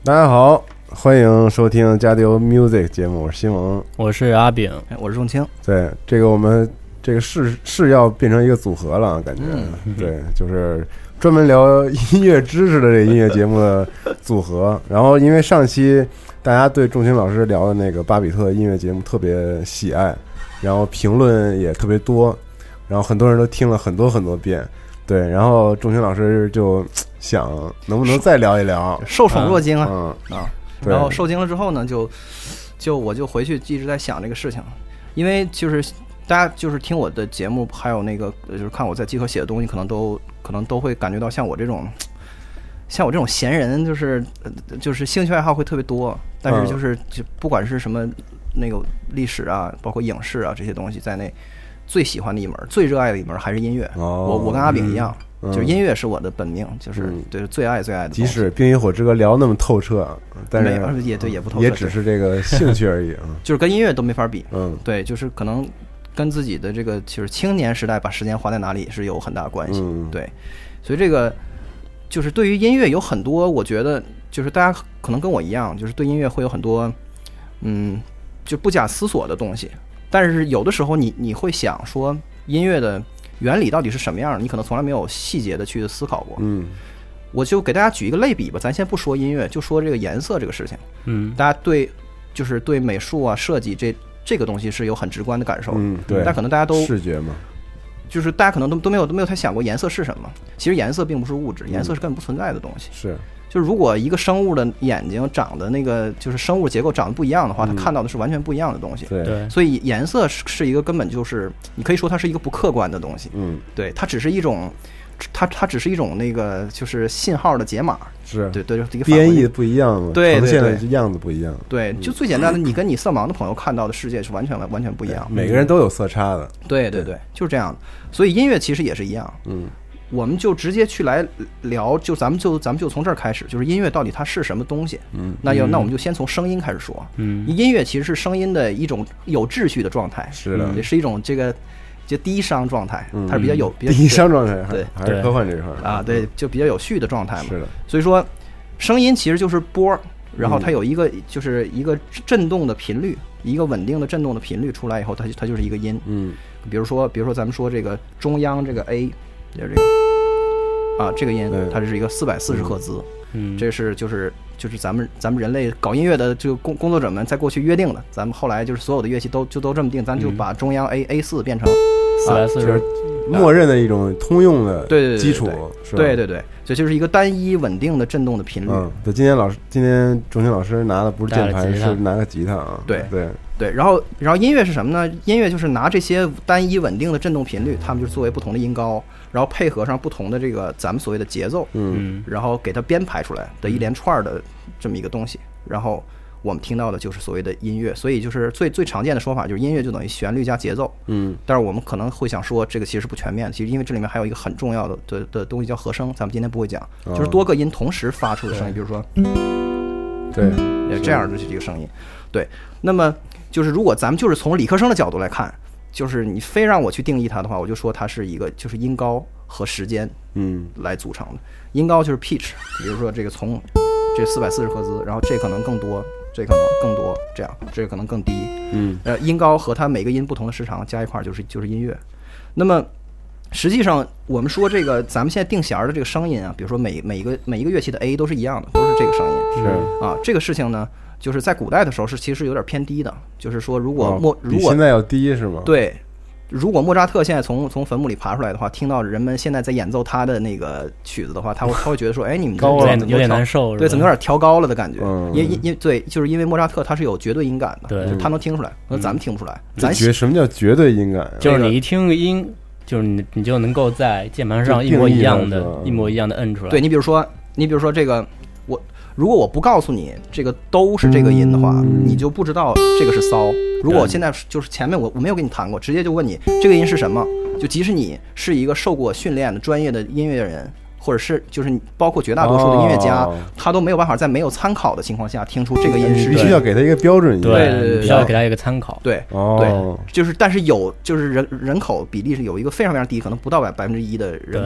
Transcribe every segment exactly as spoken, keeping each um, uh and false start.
大家好，欢迎收听加丢 Music 节目，我是西蒙， 我是阿炳， 我是仲青。 对，这个我们这个是是要变成一个组合了，感觉、嗯、对，就是专门聊音乐知识的这个音乐节目的组合。然后因为上期大家对仲青老师聊的那个巴比特音乐节目特别喜爱，然后评论也特别多，然后很多人都听了很多很多遍。对，然后仲青老师就想能不能再聊一聊， 受宠若惊啊、 嗯、 啊！然后受惊了之后呢，就就我就回去一直在想这个事情，因为就是大家就是听我的节目，还有那个就是看我在集合写的东西，可能都可能都会感觉到像我这种像我这种闲人，就是就是兴趣爱好会特别多，但是就是就不管是什么那个历史啊，包括影视啊这些东西在内。最喜欢的一门，最热爱的一门还是音乐。哦、我我跟阿炳一样、嗯，就是音乐是我的本命，就是、嗯、对最爱最爱的。 即使《冰与火之歌》聊那么透彻，但是也对也不透彻， 也只是这个兴趣而已啊。 就是跟音乐都没法比。 嗯， 对，就是可能跟自己的这个就是青年时代把时间花在哪里是有很大的关系。 嗯， 对，所以这个就是对于音乐有很多，我觉得就是大家可能跟我一样，就是对音乐会有很多嗯就不假思索的东西。但是有的时候你你会想说音乐的原理到底是什么样的，你可能从来没有细节的去思考过。 嗯， 我就给大家举一个类比吧，咱先不说音乐，就说这个颜色这个事情。 嗯， 大家对就是对美术啊设计这这个东西是有很直观的感受。 嗯，对， 但可能大家都视觉嘛， 就是大家可能都都没有都没有太想过颜色是什么。其实颜色并不是物质，颜色是根本不存在的东西。 是。 就是如果一个生物的眼睛长得那个就是生物结构长得不一样的话，它看到的是完全不一样的东西。 对、嗯， 所以颜色是一个根本就是你可以说它是一个不客观的东西。 嗯， 对，它只是一种，它它只是一种那个就是信号的解码。 是， 对对，一个编译不一样嘛， 对， 呈现的样子不一样。 对，就最简单的，你跟你色盲的朋友看到的世界是完全完全不一样。 每个人都有色差的。 对对对，就是这样的。所以音乐其实也是一样。 嗯。 我们就直接去来聊，就咱们就咱们就从这儿开始，就是音乐到底它是什么东西？ 嗯， 那要那我们就先从声音开始说。 嗯， 音乐其实是声音的一种有秩序的状态， 是的， 也是一种这个就低商状态，它是比较有比较低商状态， 对， 还是科幻这一块啊，对，就比较有序的状态嘛。 是的， 所以说声音其实就是波，然后它有一个就是一个震动的频率，一个稳定的震动的频率出来以后，它它就是一个音。 嗯， 比如说比如说咱们说这个中央这个 A， 就是这个。啊，这个音它是一个四百四十赫兹， 嗯， 这是就是就是咱们咱们人类搞音乐的这个工工作者们在过去约定的，咱们后来就是所有的乐器都就都这么定，咱就把中央 A、嗯、A 四变成四百四十， 默认的一种通用的基础， 对对对，这就是一个单一稳定的振动的频率。 嗯，对，今天老师今天仲青老师拿的不是键盘，是拿个吉他啊。 对对对，然后然后音乐是什么呢？音乐就是拿这些单一稳定的振动频率，它们就作为不同的音高。然后配合上不同的这个咱们所谓的节奏， 嗯， 然后给它编排出来的一连串的这么一个东西，然后我们听到的就是所谓的音乐。所以就是最最常见的说法就是音乐就等于旋律加节奏， 嗯， 但是我们可能会想说这个其实是不全面的，其实因为这里面还有一个很重要的的的东西叫和声，咱们今天不会讲， 哦、 就是多个音同时发出的声音，比如说， 对， 这样的这个声音，对。那么就是如果咱们就是从理科生的角度来看。就是你非让我去定义它的话，我就说它是一个就是音高和时间嗯来组成的。音高就是 pitch， 比如说这个从这四百四十赫兹，然后这可能更多，这可能更多，这样这可能更低。 嗯， 呃，音高和它每个音不同的时长加一块就是就是音乐。那么实际上我们说这个咱们现在定弦的这个声音啊，比如说每每一个每一个乐器的 A 都是一样的，都是这个声音。 是啊，这个事情呢。就是在古代的时候是其实有点偏低的，就是说如果莫、哦、如果现在要低是吗？ 对，如果莫扎特现在从从坟墓里爬出来的话，听到人们现在在演奏他的那个曲子的话，他会他会觉得说，哎，你们高了有点难受， 对，怎么有点调高了的感觉？ 嗯、 因因因对，就是因为莫扎特他是有绝对音感的， 对， 就是他能听出来，那、嗯、咱们听不出来。咱绝什么叫绝对音感、啊？ 就是你一听个音，就是你你就能够在键盘上一模一样的、一模一样的摁出来。 对你比如说，你比如说这个我。如果我不告诉你这个都是这个音的话， 嗯、 你就不知道这个是骚。如果我现在就是前面我我没有跟你谈过，直接就问你这个音是什么，就即使你是一个受过训练的专业的音乐人，或者是就是包括绝大多数的音乐家， 哦、 他都没有办法在没有参考的情况下听出这个音是。 必须要给他一个标准音。 对对对， 必须要给他一个参考。 对、 哦、 对，就是但是有就是人人口比例是有一个非常非常低，可能不到百百分之一的人口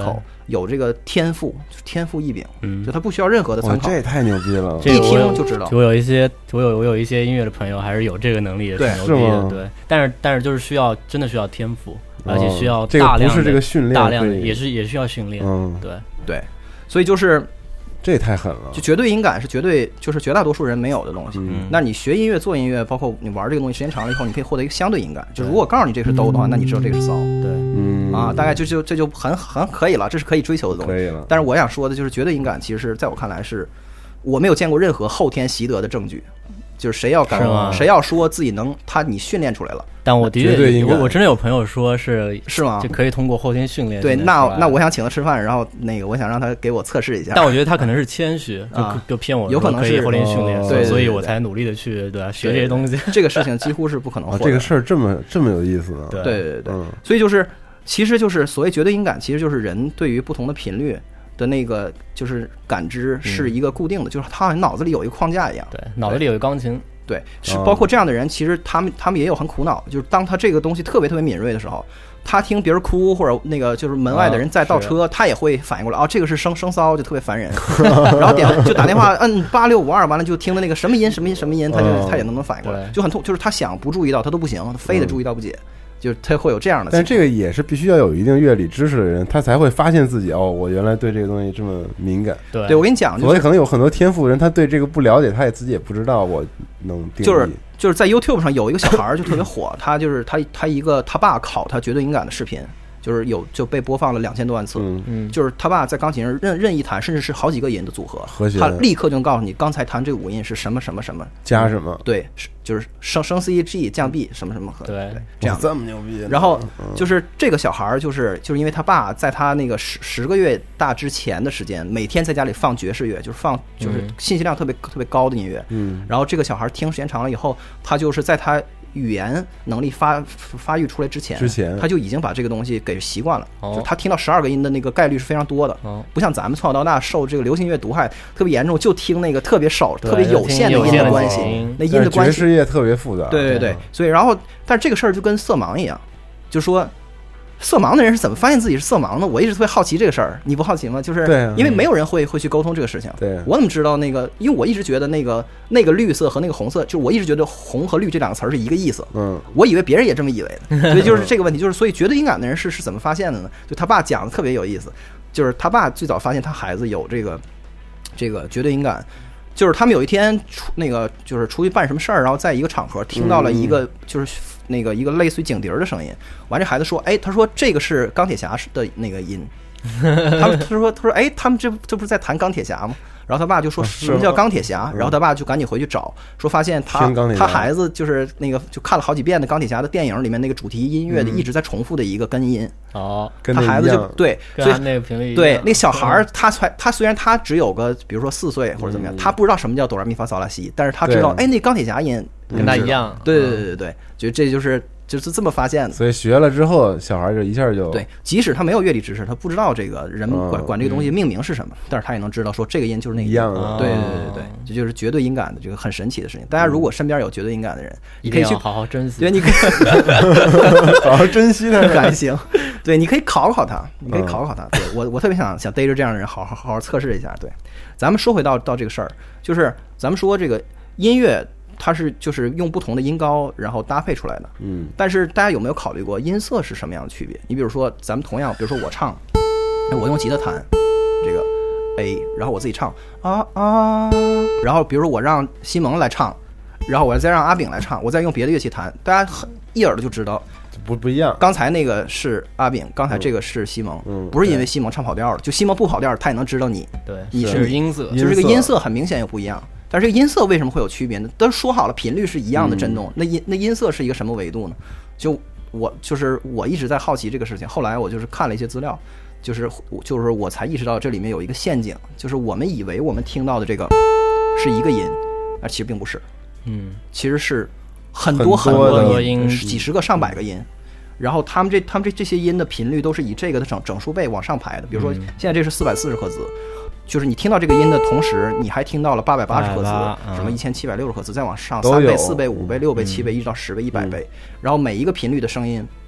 有这个天赋，天赋异禀， 嗯， 就他不需要任何的参考， 这也太牛逼了， 一听就知道。 我有一些，我有我有一些音乐的朋友还是有这个能力的， 对， 挺牛逼的，对。但是但是就是需要真的需要天赋，而且需要大量的、 哦、 这个不是这个训练， 大量的也是也需要训练， 嗯， 对对，所以就是。 这也太狠了！ 就绝对音感是绝对，就是绝大多数人没有的东西。 嗯， 那你学音乐、做音乐，包括你玩这个东西时间长了以后，你可以获得一个相对音感。就如果告诉你这个是哆的话，那你知道这个是骚。 对， 嗯啊，大概就就这就很很可以了，这是可以追求的东西。 可以了。 但是我想说的就是，绝对音感其实是在我看来是，我没有见过任何后天习得的证据。就是谁要敢，谁要说自己能，他你训练出来了。 但我的确，我我真的有朋友说是是吗？ 就可以通过后天训练。 对，那那我想请他吃饭，然后那个我想让他给我测试一下。 但我觉得他可能是谦虚，就就骗我， 有可能可以后天训练， 对， 所以我才努力的去对吧学这些东西。 这个事情几乎是不可能获得。 这个事儿这么这么有意思呢？ 对对对对，所以就是其实就是所谓绝对音感，其实就是人对于不同的频率的那个就是感知是一个固定的，就是他好像脑子里有一个框架一样。 对，脑子里有一个钢琴。 对，是包括这样的人，其实他们他们也有很苦恼，就是当他这个东西特别特别敏锐的时候，他听别人哭或者那个就是门外的人在倒车，他也会反应过来，哦，这个是声声骚，就特别烦人，然后点就打电话摁八六五二，完了就听的那个什么音什么音什么音，他就他也能能反应过来，就很痛，就是他想不注意到他都不行，他非得注意到不解。就是他会有这样的， 但这个也是必须要有一定乐理知识的人，他才会发现自己哦，我原来对这个东西这么敏感。 对， 对我跟你讲， 所以可能有很多天赋人，他对这个不了解，他也自己也不知道我能定义。 就是就是在 YouTube 上有一个小孩就特别火，他就是他他一个他爸考他绝对音感的视频。就是有就被播放了两千多万次， 嗯， 就是他爸在钢琴上任任意弹，甚至是好几个音的组合， 和弦， 他立刻就能告诉你刚才弹这五音是什么什么什么加什么， 对，就是升升 C G 降 B 什么什么和对这样这么牛逼。 然后就是这个小孩就是就是因为他爸在他那个十十个月大之前的时间，每天在家里放爵士乐，就是放就是信息量特别特别高的音乐， 嗯， 然后这个小孩听时间长了以后，他就是在他语言能力发发育出来之前， 之前他就已经把这个东西给习惯了。哦，就他听到十二个音的那个概率是非常多的。哦，不像咱们从小到大受这个流行音乐毒害特别严重，就听那个特别少、特别有限的音的关系，那音的关系。 爵士乐特别复杂。 对对对，所以然后，但是这个事儿就跟色盲一样，就说。色盲的人是怎么发现自己是色盲的？我一直特别好奇这个事儿，你不好奇吗？就是因为没有人会会去沟通这个事情。 对， 我怎么知道那个？因为我一直觉得那个那个绿色和那个红色，就是我一直觉得红和绿这两个词儿是一个意思。 嗯， 我以为别人也这么以为的，所以就是这个问题，就是所以绝对音感的人是是怎么发现的呢？就他爸讲的特别有意思，就是他爸最早发现他孩子有这个这个绝对音感。就是他们有一天出那个就是出去办什么事儿，然后在一个场合听到了一个就是那个一个类似于警笛的声音，完这孩子说，哎，他说这个是钢铁侠的那个音，他他说他说哎，他们这这不是在弹钢铁侠吗？然后他爸就说什么叫钢铁侠，然后他爸就赶紧回去找，说发现他他孩子就是那个就看了好几遍的钢铁侠的电影里面那个主题音乐的一直在重复的一个根音。 哦， 他孩子就对，所以那个频率对那个小孩他才他虽然他只有个比如说四岁或者怎么样，他不知道什么叫哆来咪发嗦拉西，但是他知道哎那钢铁侠音跟他一样。 对对对对对，就这就是就是这么发现的。 所以学了之后，小孩就一下就对，即使他没有乐理知识，他不知道这个人们管管这个东西命名是什么，但是他也能知道说这个音就是那个一样的。 对对对对，这就是绝对音感的这个很神奇的事情。大家如果身边有绝对音感的人，你可以去好好珍惜。 对，你可以好好珍惜他感情。对，你可以考考他，你可以考考他。对我，我特别想想逮着这样的人，好好好好测试一下。对，咱们说回到到这个事儿，就是咱们说这个音乐。它是就是用不同的音高然后搭配出来的， 嗯， 但是大家有没有考虑过音色是什么样的区别？你比如说咱们同样，比如说我唱，我用吉他弹这个 A， 然后我自己唱啊啊，然后比如说我让西蒙来唱，然后我再让阿炳来唱，我再用别的乐器弹，大家一耳朵就知道不不一样。 刚才那个是阿炳，刚才这个是西蒙， 嗯， 不是因为西蒙唱跑调了，就西蒙不跑调，他也能知道你， 对， 你是音色， 就是这个音色很明显又不一样。但是这个音色为什么会有区别呢？都说好了频率是一样的震动，嗯、那音那音色是一个什么维度呢？就我就是我一直在好奇这个事情，后来我就是看了一些资料，就是就是我才意识到这里面有一个陷阱，就是我们以为我们听到的这个是一个音，而其实并不是， 嗯， 其实是很多很多的音，几十个上百个音。然后他们这他们这这些音的频率都是以这个的整整数倍往上排的，比如说现在这是四百四十赫兹。就是你听到这个音的同时，你还听到了八百八十赫兹，什么一千七百六十赫兹，再往上三倍、四倍、五倍、六倍、七倍，一直到十倍、一百倍。然后每一个频率的声音，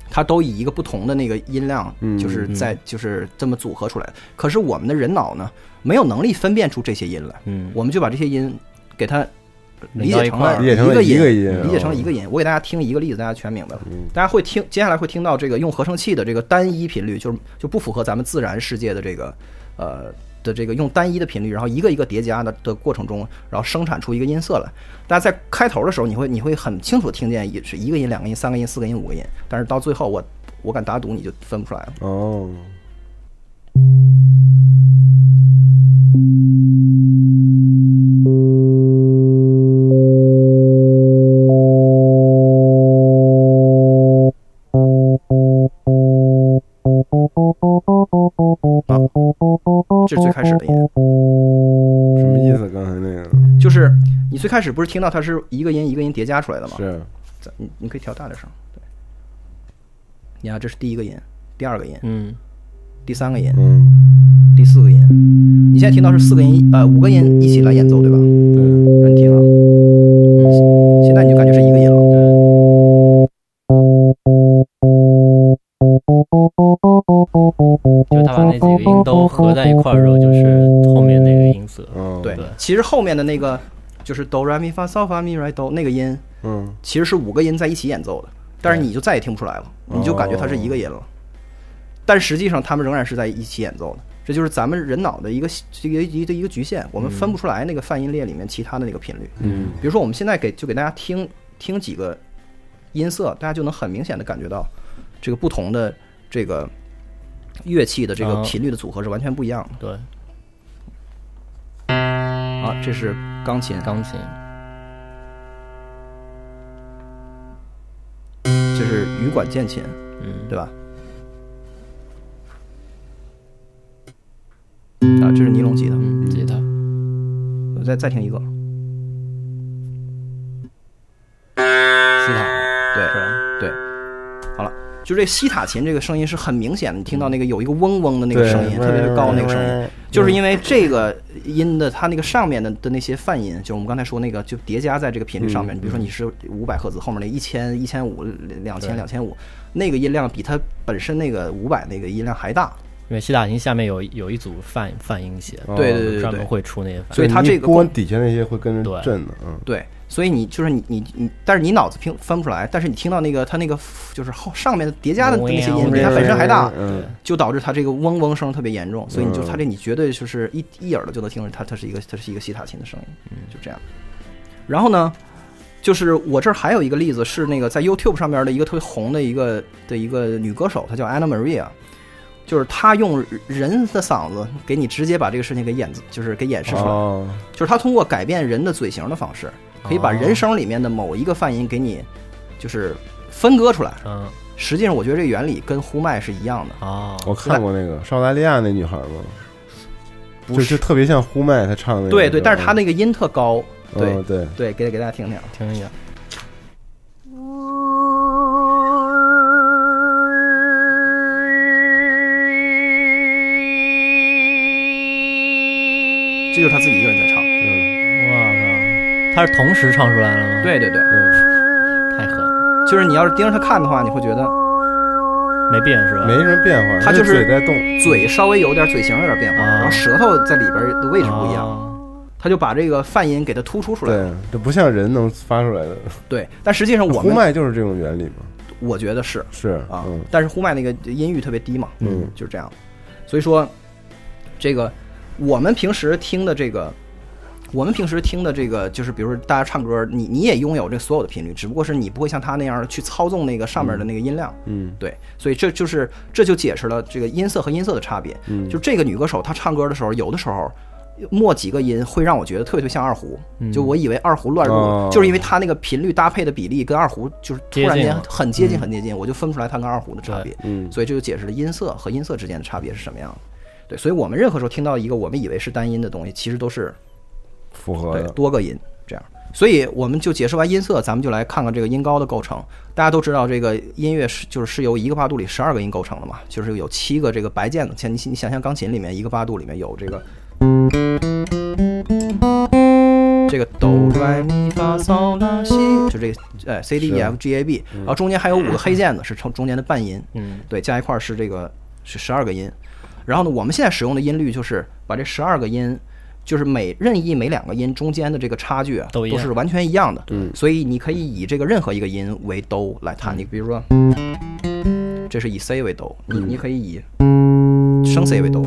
它都以一个不同的那个音量，就是在就是这么组合出来的。可是我们的人脑呢，没有能力分辨出这些音来，嗯，我们就把这些音给它理解成了一个音，理解成了一个音。我给大家听一个例子，大家全明白了。大家会听，接下来会听到这个用合成器的这个单一频率，就是就不符合咱们自然世界的这个呃的这个用单一的频率，然后一个一个叠加的的过程中，然后生产出一个音色来。大家在开头的时候，你会你会很清楚听见是一个音、两个音、三个音、四个音、五个音，但是到最后我我敢打赌你就分不出来了。 哦。 啊，这是最开始的音。 什么意思？刚才那个就是你最开始不是听到它是一个音一个音叠加出来的吗？ 是。 你你可以调大点声。对。你看，这是第一个音，第二个音，嗯，第三个音，嗯，第四个音。你现在听到是四个音，呃，五个音一起来演奏，对吧？ 对。 让你听啊。现在你就感觉是一个音了。 就他把那几个音都合在一块儿之后，就是后面那个音色。 嗯，对。其实后面的那个就是哆来咪发嗦发咪来哆那个音，嗯，其实是五个音在一起演奏的，但是你就再也听不出来了，你就感觉它是一个音了。但实际上他们仍然是在一起演奏的，这就是咱们人脑的一个这个一个一个局限，我们分不出来那个泛音列里面其他的那个频率。嗯，比如说我们现在给就给大家听听几个音色，大家就能很明显的感觉到这个不同的这个乐器的这个频率的组合是完全不一样的。 对。 好，这是钢琴， 钢琴。 这是羽管键琴，嗯，对吧？啊，这是尼龙吉他， 嗯，吉他。 我再再听一个， 西塔， 对，对，好了。就这西塔琴这个声音是很明显的，你听到那个有一个嗡嗡的那个声音，特别是高那个声音，就是因为这个音的它那个上面的的那些泛音，就是我们刚才说那个就叠加在这个频率上面，嗯、比如说你是五百赫兹，后面那一千、一千五、两千、两千五，那个音量比它本身那个五百那个音量还大。 因为西塔琴下面有有一组泛泛音弦， 对对对， 专门会出那些泛音， 所以它这个波底下那些会跟着震的，嗯， 对。所以你就是你你你，但是你脑子听分不出来，但是你听到那个它那个就是后上面的叠加的那些音比它本身还大，就导致它这个嗡嗡声特别严重。所以你就它这你绝对就是一一耳的就能听出它它是一个它是一个西塔琴的声音，就这样。然后呢，就是我这儿还有一个例子是那个在 YouTube 上面的一个特别红的一个的一个女歌手，她叫 Anna Maria。就是他用人的嗓子给你直接把这个事情给演，就是给演示出来。哦、就是他通过改变人的嘴型的方式，可以把人声里面的某一个泛音给你，就是分割出来。嗯，实际上我觉得这个原理跟呼麦是一样的。 哦，我看过那个是澳大利亚那女孩吗？不是，就特别像呼麦，她唱的、那个。 对对，但是她那个音特高。对、 哦、对对，给给大家听听， 听一下。 这就是他自己一个人在唱。 嗯，哇靠，他是同时唱出来了吗？ 对对对， 嗯，太狠了。 就是你要是盯着他看的话，你会觉得没变是吧？ 没什么变化， 他就是嘴在动， 嘴稍微有点嘴型有点变化，啊、然后舌头在里边的位置不一样，啊、他就把这个泛音给它突出出来了。 对，这不像人能发出来的。 对，但实际上我们呼麦就是这种原理嘛。 我觉得是是啊、 嗯， 但是呼麦那个音域特别低嘛，嗯，就是这样。所以说，这个我们平时听的这个，我们平时听的这个，就是比如说大家唱歌，你你也拥有这所有的频率，只不过是你不会像他那样去操纵那个上面的那个音量，嗯，对，所以这就是这就解释了这个音色和音色的差别。嗯，就这个女歌手她唱歌的时候，有的时候末几个音会让我觉得特别特别像二胡，嗯、就我以为二胡乱入，哦、就是因为它那个频率搭配的比例跟二胡就是突然间很接近很接近，嗯、我就分不出来它跟二胡的差别。嗯，所以这就解释了音色和音色之间的差别是什么样的。对，所以我们任何时候听到一个我们以为是单音的东西，其实都是复合的， 对，多个音这样。所以我们就解释完音色，咱们就来看看这个音高的构成。大家都知道，这个音乐是就是是由一个八度里十二个音构成的嘛，就是有七个这个白键。像你你想象钢琴里面一个八度里面有这个这个哆来咪发嗦拉西，这就这个呃 C D E F G A B， 然后中间还有五个黑键的是中间的半音， 嗯， 对，加一块是这个是十二个音。然后呢，我们现在使用的音律就是把这十二个音，就是每任意每两个音中间的这个差距啊，都是完全一样的。 嗯， 所以你可以以这个任何一个音为哆来弹。你比如说，这是以 C 为哆，你你可以以升 C 为哆，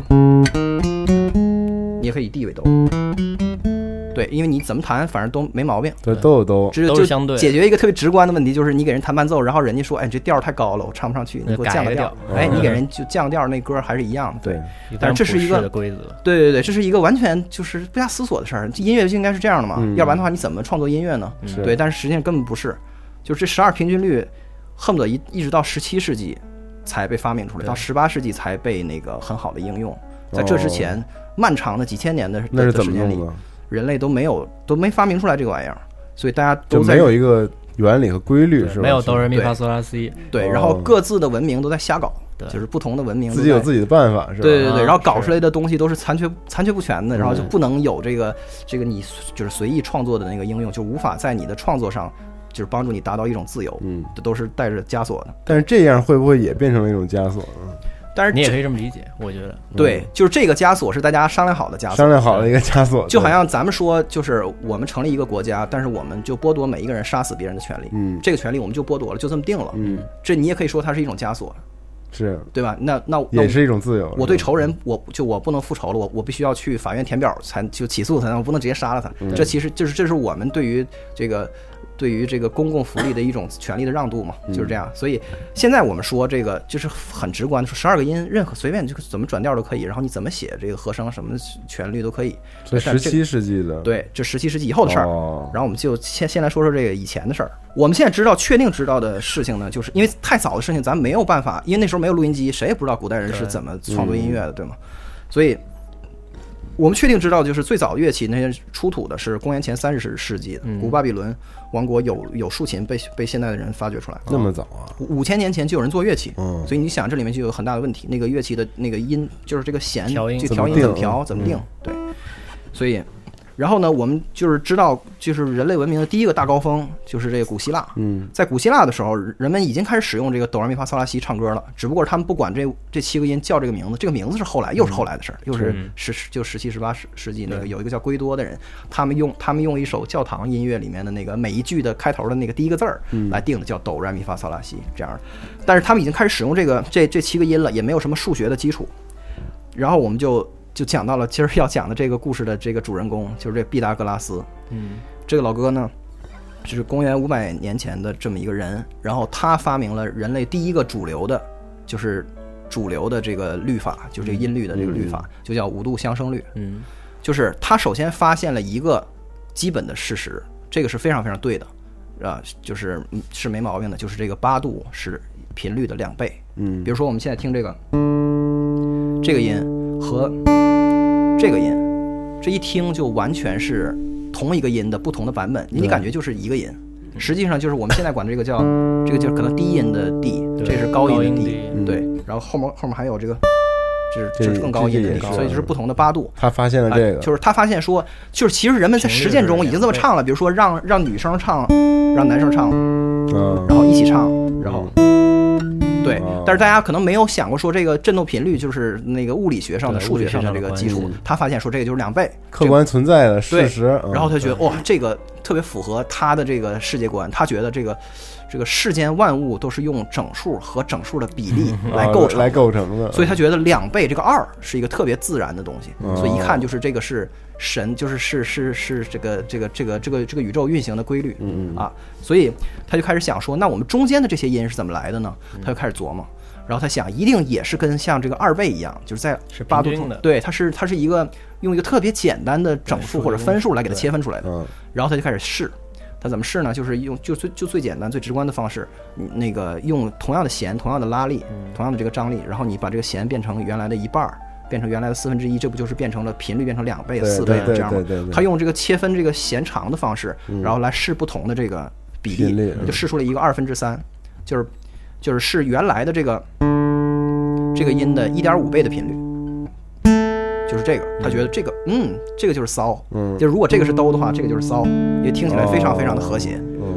你也可以以 D 为哆。对，因为你怎么弹，反正都没毛病。 对，都有都， 只都是相对。 解决一个特别直观的问题，就是你给人弹伴奏，然后人家说：“哎，你这调太高了，我唱不上去，你给我降个调。”哎，你给人就降调，那歌还是一样的。对，但是这是一个规则。 对对对，这是一个完全就是不加思索的事儿。音乐就应该是这样的嘛， 嗯、 要不然的话，你怎么创作音乐呢？对，但是实际上根本不是。就是这十二平均律，恨不得一一直到十七世纪才被发明出来，到十八世纪才被那个很好的应用。在这之前，哦、漫长的几千年的那是怎么用的？人类都没有都没发明出来这个玩意儿，所以大家都在就没有一个原理和规律，是吧？ 没有哆来咪发嗦拉西， 对，然后各自的文明都在瞎搞，就是不同的文明自己有自己的办法，是吧？ 对对对，然后搞出来的东西都是残缺残缺不全的，然后就不能有这个这个你就是随意创作的那个应用，就无法在你的创作上就是帮助你达到一种自由，嗯，这都是带着枷锁的。 但是这样会不会也变成了一种枷锁呢？ 但是你也可以这么理解，我觉得对，就是这个枷锁是大家商量好的枷锁， 商量好的一个枷锁， 就好像咱们说，就是我们成立一个国家，但是我们就剥夺每一个人杀死别人的权利，嗯，这个权利我们就剥夺了，就这么定了，嗯，这你也可以说它是一种枷锁， 是对吧？那那也是一种自由。 我对仇人，我就我不能复仇了，我我必须要去法院填表才就起诉他，我不能直接杀了他。嗯、这其实就是这是我们对于这个。对于这个公共福利的一种权利的让渡嘛，就是这样。所以现在我们说这个就是很直观的说，十二个音任何随便就怎么转调都可以，然后你怎么写这个和声什么旋律都可以。 所以十七世纪的， 对，这十七世纪以后的事儿。哦、然后我们就先先来说说这个以前的事儿。我们现在知道确定知道的事情呢，就是因为太早的事情咱没有办法，因为那时候没有录音机，谁也不知道古代人是怎么创作音乐的， 对,、嗯、对吗？所以。我们确定知道，就是最早的乐器那些出土的是公元前三十世纪的，古巴比伦王国有有竖琴被被现代的人发掘出来， 那么早啊？ 五千年前就有人做乐器，嗯，所以你想这里面就有很大的问题，那个乐器的那个音就是这个弦调音这调音怎么调怎么定，对，所以。然后呢，我们就是知道，就是人类文明的第一个大高峰就是这个古希腊。嗯，在古希腊的时候，人们已经开始使用这个哆来咪发嗦拉西唱歌了，只不过他们不管这这七个音叫这个名字，这个名字是后来又是后来的事儿，又是十就十七十八世世纪那个有一个叫圭多的人，他们用他们用一首教堂音乐里面的那个每一句的开头的那个第一个字儿来定的，叫哆来咪发嗦拉西这样的。但是他们已经开始使用这个这这七个音了，也没有什么数学的基础。然后我们就。就讲到了今儿要讲的这个故事的这个主人公，就是这毕达哥拉斯。嗯，这个老哥呢，就是公元五百年前的这么一个人，然后他发明了人类第一个主流的，就是主流的这个律法，就这个音律的这个律法，嗯、就叫五度相生律。嗯，就是他首先发现了一个基本的事实，这个是非常非常对的，啊，就是是没毛病的，就是这个八度是频率的两倍。嗯，比如说我们现在听这个这个音。和这个音，这一听就完全是同一个音的不同的版本，你感觉就是一个音，实际上就是我们现在管这个叫这个就可能低音的 D， 这是高音的 D， 对，然后后面后面还有这个，这是这是更高音的 D， 所以就是不同的八度。 他发现了这个， 就是他发现说，就是其实人们在实践中已经这么唱了，比如说让让女生唱，让男生唱，然后一起唱，然后。对，但是大家可能没有想过说这个振动频率就是那个物理学上的、数学上的这个基础。他发现说这个就是两倍， 客观存在的事实。 然后他觉得哇，这个特别符合他的这个世界观。他觉得这个这个世间万物都是用整数和整数的比例来构成来构成的， 所以他觉得两倍这个二是一个特别自然的东西。所以一看就是这个是神，就是是是是这个这个这个这个这个宇宙运行的规律啊。所以他就开始想说，那我们中间的这些音是怎么来的呢？他就开始琢磨，然后他想，一定也是跟像这个二倍一样，就是在八度的，对，它是它是一个用一个特别简单的整数或者分数来给它切分出来的。然后他就开始试，他怎么试呢？就是用就最就最简单最直观的方式，那个用同样的弦、同样的拉力、同样的这个张力，然后你把这个弦变成原来的一半，变成原来的四分之一，这不就是变成了频率变成两倍、四倍这样吗？他用这个切分这个弦长的方式，然后来试不同的这个比例，就试出了一个二分之三，就是就是试原来的这个这个音的一点五倍的频率。就是这个，他觉得这个，嗯，这个就是骚，嗯，就如果这个是哆的话，这个就是骚，也听起来非常非常的和谐，嗯，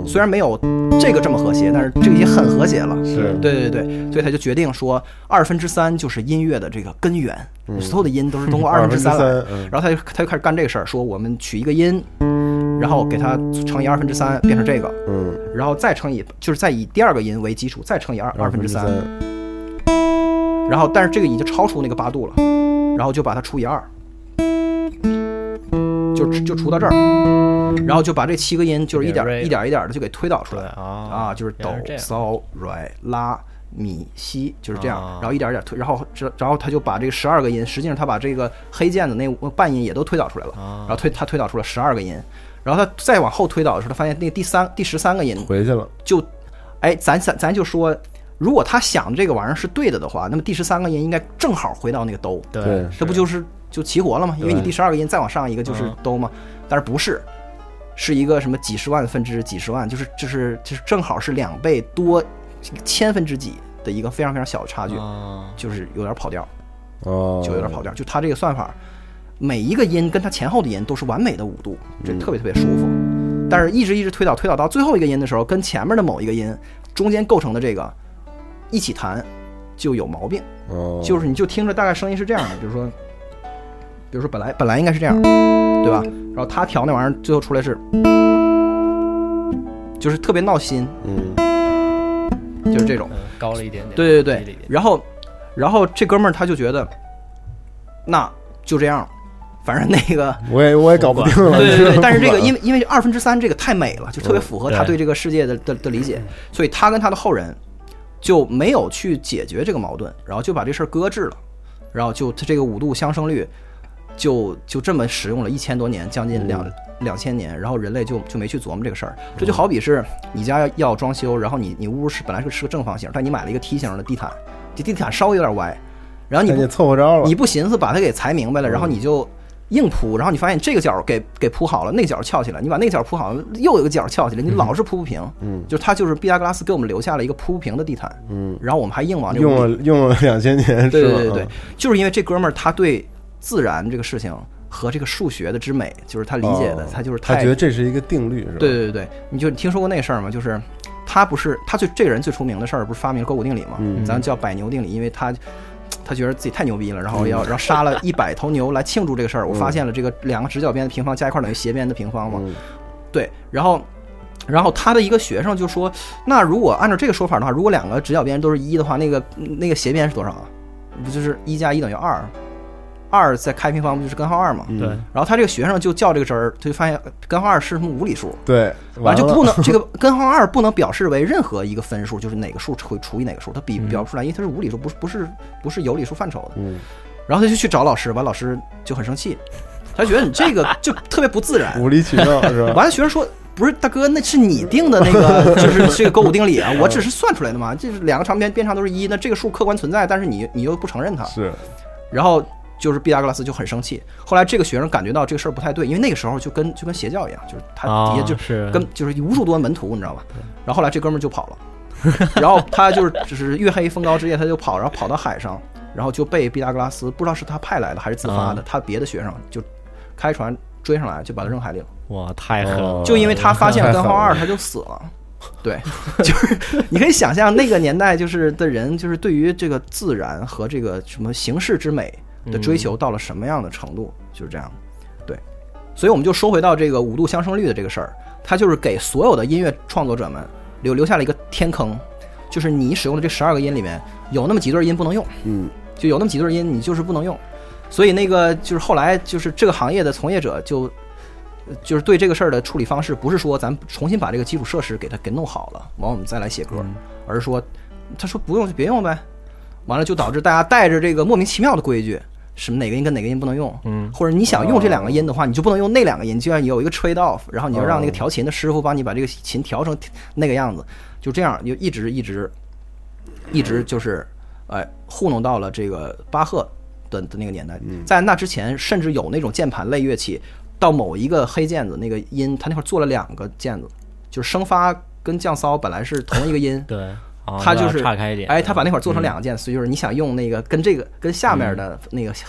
虽然没有这个这么和谐，但是这个也很和谐了。 是， 对对对，所以他就决定说，二分之三就是音乐的这个根源， 嗯、 所有的音都是通过二分之三来。嗯、然后他就他就开始干这个事儿，说我们取一个音，然后给它乘以二分之三，变成这个，嗯，然后再乘以，就是再以第二个音为基础，再乘以二二分之三，然后但是这个已经超出那个八度了，然后就把它除以二。就就除到这儿，然后就把这七个音就是一点一点一点的就给推导出来啊，就是哆嗦来拉咪西，就是这样，然后一点一点推，然后然后他就把这个十二个音，实际上他把这个黑键的那半音也都推导出来了，然后推他推导出了十二个音，然后他再往后推导的时候，他发现那个第三第十三个音回去了， 就哎咱咱咱就说。如果他想这个玩意儿是对的的话，那么第十三个音应该正好回到那个哆， 对， 这不就是就齐活了吗？因为你第十二个音再往上一个就是哆嘛，但是不是，是一个什么几十万分之几十万，就是就是就是正好是两倍多千分之几的一个非常非常小的差距，就是有点跑调， 哦， 就有点跑调。就他这个算法，每一个音跟它前后的音都是完美的五度，这特别特别舒服。但是一直一直推导推导到最后一个音的时候，跟前面的某一个音中间构成的这个。一起弹就有毛病，哦，就是你就听着大概声音是这样的，比如说，比如说本来本来应该是这样，对吧？然后他调那玩意儿最后出来是，就是特别闹心，嗯，就是这种、 嗯、高了一点点， 对对对，然后然后这哥们儿他就觉得，那就这样。反正那个我也我也搞不定了， 对对对，但是这个因为因为二分之三这个太美了，就特别符合他对这个世界的的的理解，所以他跟他的后人。就没有去解决这个矛盾，然后就把这事儿搁置了，然后就他这个五度相生律就就这么使用了一千多年，将近两两千年，然后人类就就没去琢磨这个事儿。这就好比是你家要要装修，然后你你屋是本来是是个正方形，但你买了一个梯形的地毯，这地毯稍微有点歪，然后你不凑合着了， 你不寻思把它给裁明白了，然后你就硬铺，然后你发现这个角给给铺好了，那个角翘起来，你把那个角铺好了，又有个角翘起来，你老是铺不平。嗯，就是他就是毕达哥拉斯给我们留下了一个铺不平的地毯。嗯，然后我们还硬往这用了用了两千年。 对对对对，就是因为这哥们儿他对自然这个事情和这个数学的之美，就是他理解的，哦、他就是太他觉得这是一个定律，是吧？ 对对对，你就听说过那事儿吗？就是他不是他最这个人最出名的事儿，不是发明了勾股定理吗？嗯，咱叫百牛定理，因为他。他觉得自己太牛逼了，然后要然后杀了一百头牛来庆祝这个事儿。我发现了这个两个直角边的平方加一块等于斜边的平方嘛，嗯、对。然后，然后他的一个学生就说：“那如果按照这个说法的话，如果两个直角边都是一的话，那个那个斜边是多少啊？不就是一加一等于二？二再开平方不就是根号二嘛？ 对。 然后他这个学生就较这个真儿，他就发现根号二是无理数， 对， 完就不能这个根号二不能表示为任何一个分数，就是哪个数会除以哪个数，它比表不出来，因为它是无理数，不是不是不是有理数范畴的。嗯。然后他就去找老师，完老师就很生气，他觉得你这个就特别不自然， 无理取闹是吧？ 完了学生说。不是大哥，那是你定的那个，就是这个勾股定理啊，我只是算出来的嘛。这是两个长边边长都是一，那这个数客观存在，但是你你又不承认它。 是， 然后就是毕达哥拉斯就很生气。后来这个学生感觉到这个事儿不太对，因为那个时候就跟就跟邪教一样，就是他底下就是跟就是无数多门徒，你知道吧？然后后来这哥们儿就跑了，然后他就是就是月黑风高之夜他就跑，然后跑到海上，然后就被毕达哥拉斯不知道是他派来的还是自发的，他别的学生就开船追上来，就把他扔海里了。 哇，太狠了！ 就因为他发现根号二，他就死了。对，就是你可以想象那个年代就是的人，就是对于这个自然和这个什么形式之美的追求到了什么样的程度，嗯、就是这样。对，所以我们就说回到这个五度相生律的这个事儿，它就是给所有的音乐创作者们留留下了一个天坑，就是你使用的这十二个音里面有那么几对音不能用，嗯，就有那么几对音你就是不能用。所以那个就是后来就是这个行业的从业者就。就是对这个事儿的处理方式，不是说咱重新把这个基础设施给它给弄好了，完我们再来写歌，嗯、而是说，他说不用就别用呗，完了就导致大家带着这个莫名其妙的规矩，什么哪个音跟哪个音不能用，嗯，或者你想用这两个音的话，你就不能用那两个音，就要有一个 trade off， 然后你要让那个调琴的师傅帮你把这个琴调成那个样子，就这样就一直一直一直就是哎糊弄到了这个巴赫的的那个年代，在那之前甚至有那种键盘类乐器。到某一个黑键子那个音，他那会儿做了两个键子，就是升发跟降骚本来是同一个音， 对，哦、 他就是岔开一点， 哎，他把那会儿做成两个键，嗯、所以就是你想用那个跟这个跟下面的那个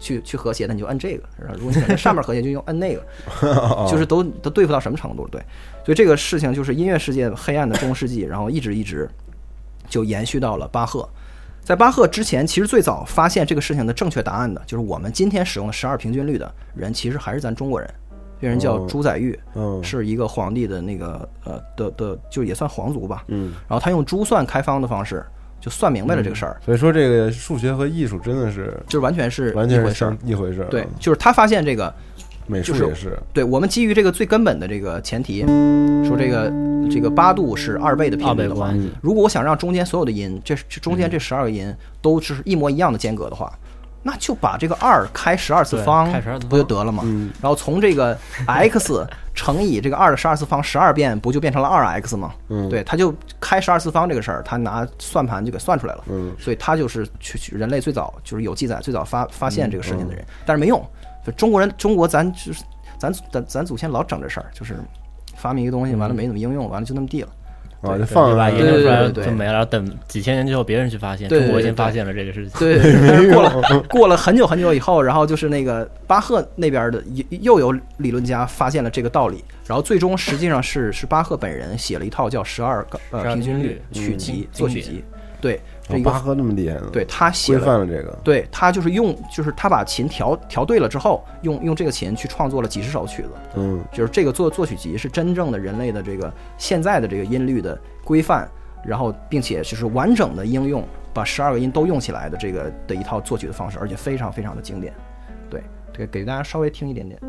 去去和谐，那你就摁这个；如果你想在上面和谐，就用摁那个，就是都都对付到什么程度？对，所以这个事情就是音乐世界黑暗的中世纪，然后一直一直就延续到了巴赫。在巴赫之前，其实最早发现这个事情的正确答案的，就是我们今天使用的十二平均律的人，其实还是咱中国人。这人叫朱载堉， 哦、 是一个皇帝的那个呃的的，就也算皇族吧。 嗯， 然后他用珠算开方的方式，就算明白了这个事儿、 嗯。所以说，这个数学和艺术真的是， 就是完全是完全是像一回事。 对，就是他发现这个美术也是。 对，我们基于这个最根本的这个前提，说这个这个八度是二倍的频率的话，如果我想让中间所有的音，这这中间这十二个音都是一模一样的间隔的话。那就把这个二开十二次方，不就得了吗？ 嗯、 然后从这个 x 乘以这个二的十二次方十二遍，不就变成了二 x 吗？ 嗯， 对，他就开十二次方这个事儿，他拿算盘就给算出来了。 嗯， 所以他就是去去人类最早就是有记载最早发发现这个事情的人，嗯嗯、但是没用。就中国人，中国咱就是咱咱咱祖先老整这事儿，就是发明一个东西，完了没怎么应用，完了就那么地了。 啊，就放吧， 研究出来就没了，然后等几千年之后别人去发现，中国先发现了这个事情。 对，对对但是过了过了很久很久以后，然后就是那个巴赫那边的又有理论家发现了这个道理，然后最终实际上是是巴赫本人写了一套叫十二个呃平均律曲集作曲集，对。 哦、巴赫那么厉害呢？ 对，他写规范了这个。 对，他就是用，就是他把琴调调对了之后，用用这个琴去创作了几十首曲子。 嗯， 就是这个作作曲集是真正的人类的这个现在的这个音律的规范，然后并且就是完整的应用，把十二个音都用起来的这个的一套作曲的方式，而且非常非常的经典。对，这个给大家稍微听一点点。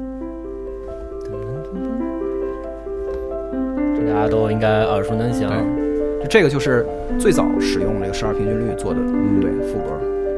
这大家都应该耳熟能详。 这个就是最早使用这个十二平均律做的， 嗯， 对，副歌。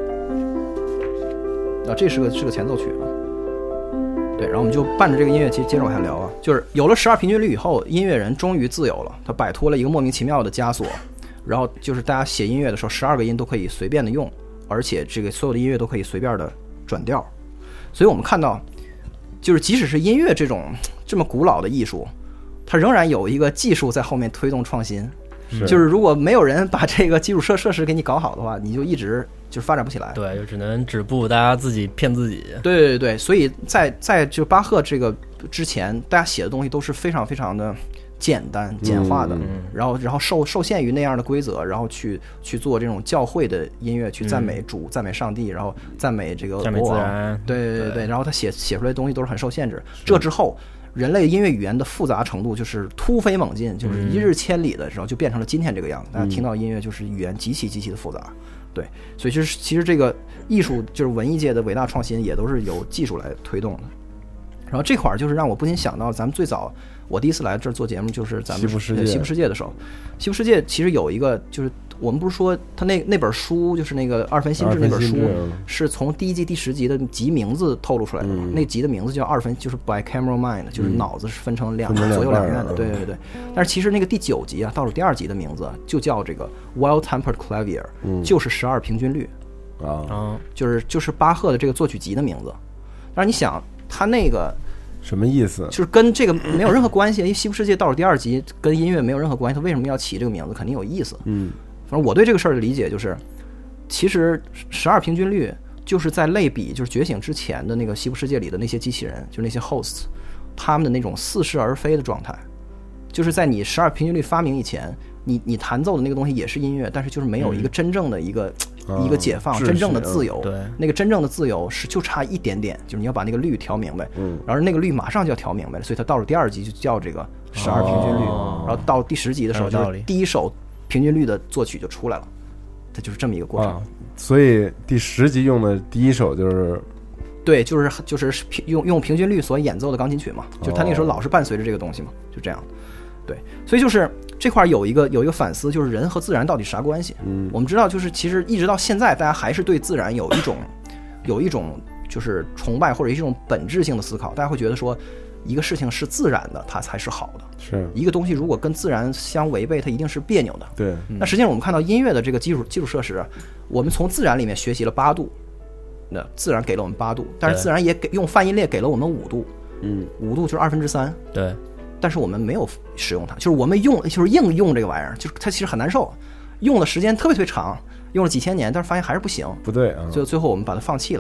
啊，这是个是个前奏曲啊。对，然后我们就伴着这个音乐接接着往下聊啊，就是有了十二平均律以后，音乐人终于自由了，他摆脱了一个莫名其妙的枷锁，然后就是大家写音乐的时候，十二个音都可以随便的用，而且这个所有的音乐都可以随便的转调。所以我们看到，就是即使是音乐这种这么古老的艺术，它仍然有一个技术在后面推动创新。 是就是如果没有人把这个基础设设施给你搞好的话，你就一直就是发展不起来。 对，就只能止步，大家自己骗自己。 对对对，所以在在就巴赫这个之前，大家写的东西都是非常非常的简单简化的， 嗯、 然后然后受受限于那样的规则，然后去去做这种教会的音乐，去赞美主、嗯、赞美上帝，然后赞美这个赞美自然。 对对 对, 对, 对，然后他写写出来的东西都是很受限制。这之后。人类音乐语言的复杂程度就是突飞猛进，就是一日千里的时候就变成了今天这个样子。大家听到音乐就是语言极其极其的复杂，对，所以就是其实这个艺术就是文艺界的伟大创新也都是由技术来推动的。然后这块儿就是让我不禁想到，咱们最早我第一次来这儿做节目就是咱们西部世界西部世界的时候，西部世界其实有一个就是我们不是说他那那本书就是那个二分心智那本书是从第一季第十集的集名字透露出来的嘛、嗯、那集的名字叫二分，就是 bicameral mind， 就是脑子是分成两、嗯、左右两院的，对对对。但是其实那个第九集啊，倒数第二集的名字就叫这个 well-tempered clavier、嗯、就是十二平均律啊， 就是就是巴赫的这个作曲集的名字。但是你想他那个什么意思？ 就是跟这个没有任何关系，因为西部世界倒数第二集跟音乐没有任何关系，他为什么要起这个名字？肯定有意思。 嗯， 反正我对这个事儿的理解就是，其实十二平均律就是在类比就是觉醒之前的那个西部世界里的那些机器人，就是那些 hosts， 他们的那种似是而非的状态，就是在你十二平均律发明以前，你你弹奏的那个东西也是音乐，但是就是没有一个真正的一个。嗯一个解放、哦、真正的自由， 对， 那个真正的自由是就差一点点，就是你要把那个律调明白， 嗯， 然后那个律马上就要调明白了，所以它到了第二集就叫这个十二平均律、哦，然后到第十集的时候，就是第一首平均律的作曲就出来了，它就是这么一个过程。 啊、所以第十集用的第一首就是， 对，就是就是用用平均律所演奏的钢琴曲嘛，就他那个时候老是伴随着这个东西嘛，就这样。对，所以就是这块有一个有一个反思，就是人和自然到底啥关系？ 嗯， 我们知道，就是其实一直到现在，大家还是对自然有一种有一种就是崇拜或者一种本质性的思考。大家会觉得说，一个事情是自然的，它才是好的； 是一个东西如果跟自然相违背，它一定是别扭的。 对。 那实际上我们看到音乐的这个基础基础设施，我们从自然里面学习了八度，那自然给了我们八度，但是自然也给用泛音列给了我们五度， 嗯， 五度就是二分之三， 对。 但是我们没有使用它，就是我们用就是硬用这个玩意儿，就是它其实很难受，用的时间特别特别长，用了几千年，但是发现还是不行， 不对啊， 最后最后我们把它放弃了。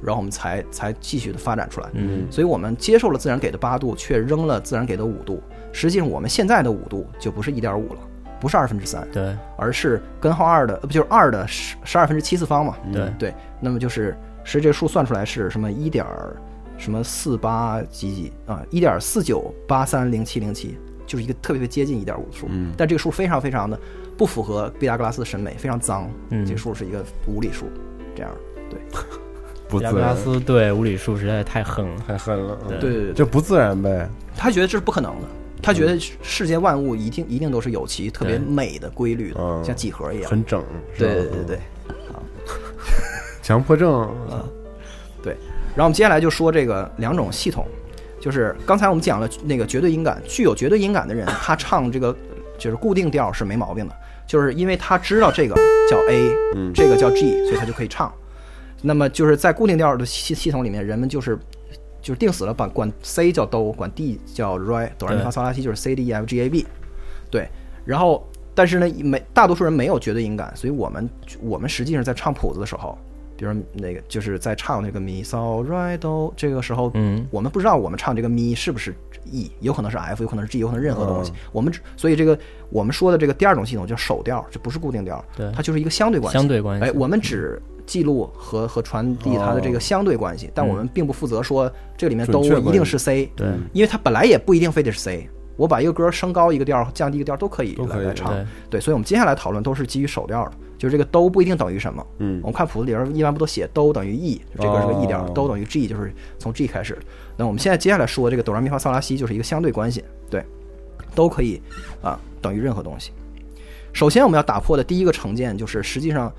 然后我们才才继续的发展出来。 嗯， 所以我们接受了自然给的八度，却扔了自然给的五度。实际上我们现在的五度就不是一点五了，不是二分之三， 对， 而是根号二的，不就是二的十十二分之七次方嘛？ 对对，那么就是实际这个数算出来是什么一点什么四八几几啊，一点四九八三零七零七，就是一个特别接近一点五的数。嗯，但这个数非常非常的不符合毕达哥拉斯的审美，非常脏。嗯，这个数是一个无理数，这样对。 不自然。 毕达哥拉斯对无理数实在太恨了， 太恨了。 对对对， 就不自然呗。 他觉得这是不可能的。他觉得世间万物一定一定都是有其特别美的规律的，嗯、像几何一样， 很整。 对对对对，啊， 强迫症啊、 嗯，对。然后我们接下来就说这个两种系统，就是刚才我们讲了那个绝对音感，具有绝对音感的人，他唱这个就是固定调是没毛病的，就是因为他知道这个叫 A，、嗯、这个叫 G， 所以他就可以唱。那么就是在固定调的系系统里面，人们就是。就是定死了，管管 C 叫哆，管 D 叫 re， 哆来咪发嗦拉西就是 C D E F G A B， 对。然后，但是呢，没大多数人没有绝对音感，所以我们我们实际上在唱谱子的时候，比如那个就是在唱那个咪嗦 re 哆，这个时候，嗯，我们不知道我们唱这个咪是不是 E， 有可能是 F， 有可能是 G， 有可能是任何东西。嗯、我们所以这个我们说的这个第二种系统叫手调，这不是固定调， 对， 它就是一个相对关系。 相对关系。 哎，我们只记录和和传递它的这个相对关系，哦、但我们并不负责说这里面都一定是 C， 对， 因为它本来也不一定非得是 C。我把一个歌升高一个调，降低一个调都可以来来唱，对, 对，所以我们接下来讨论都是基于手调的，就是这个都不一定等于什么。嗯，我们看谱子里边一般不都写都等于 E， 这个是个 E 调，都等于 G， 就是从 G 开始。那我们现在接下来说这个哆来咪发嗦拉西就是一个相对关系，对，都可以啊等于任何东西。首先我们要打破的第一个成见就是实际上。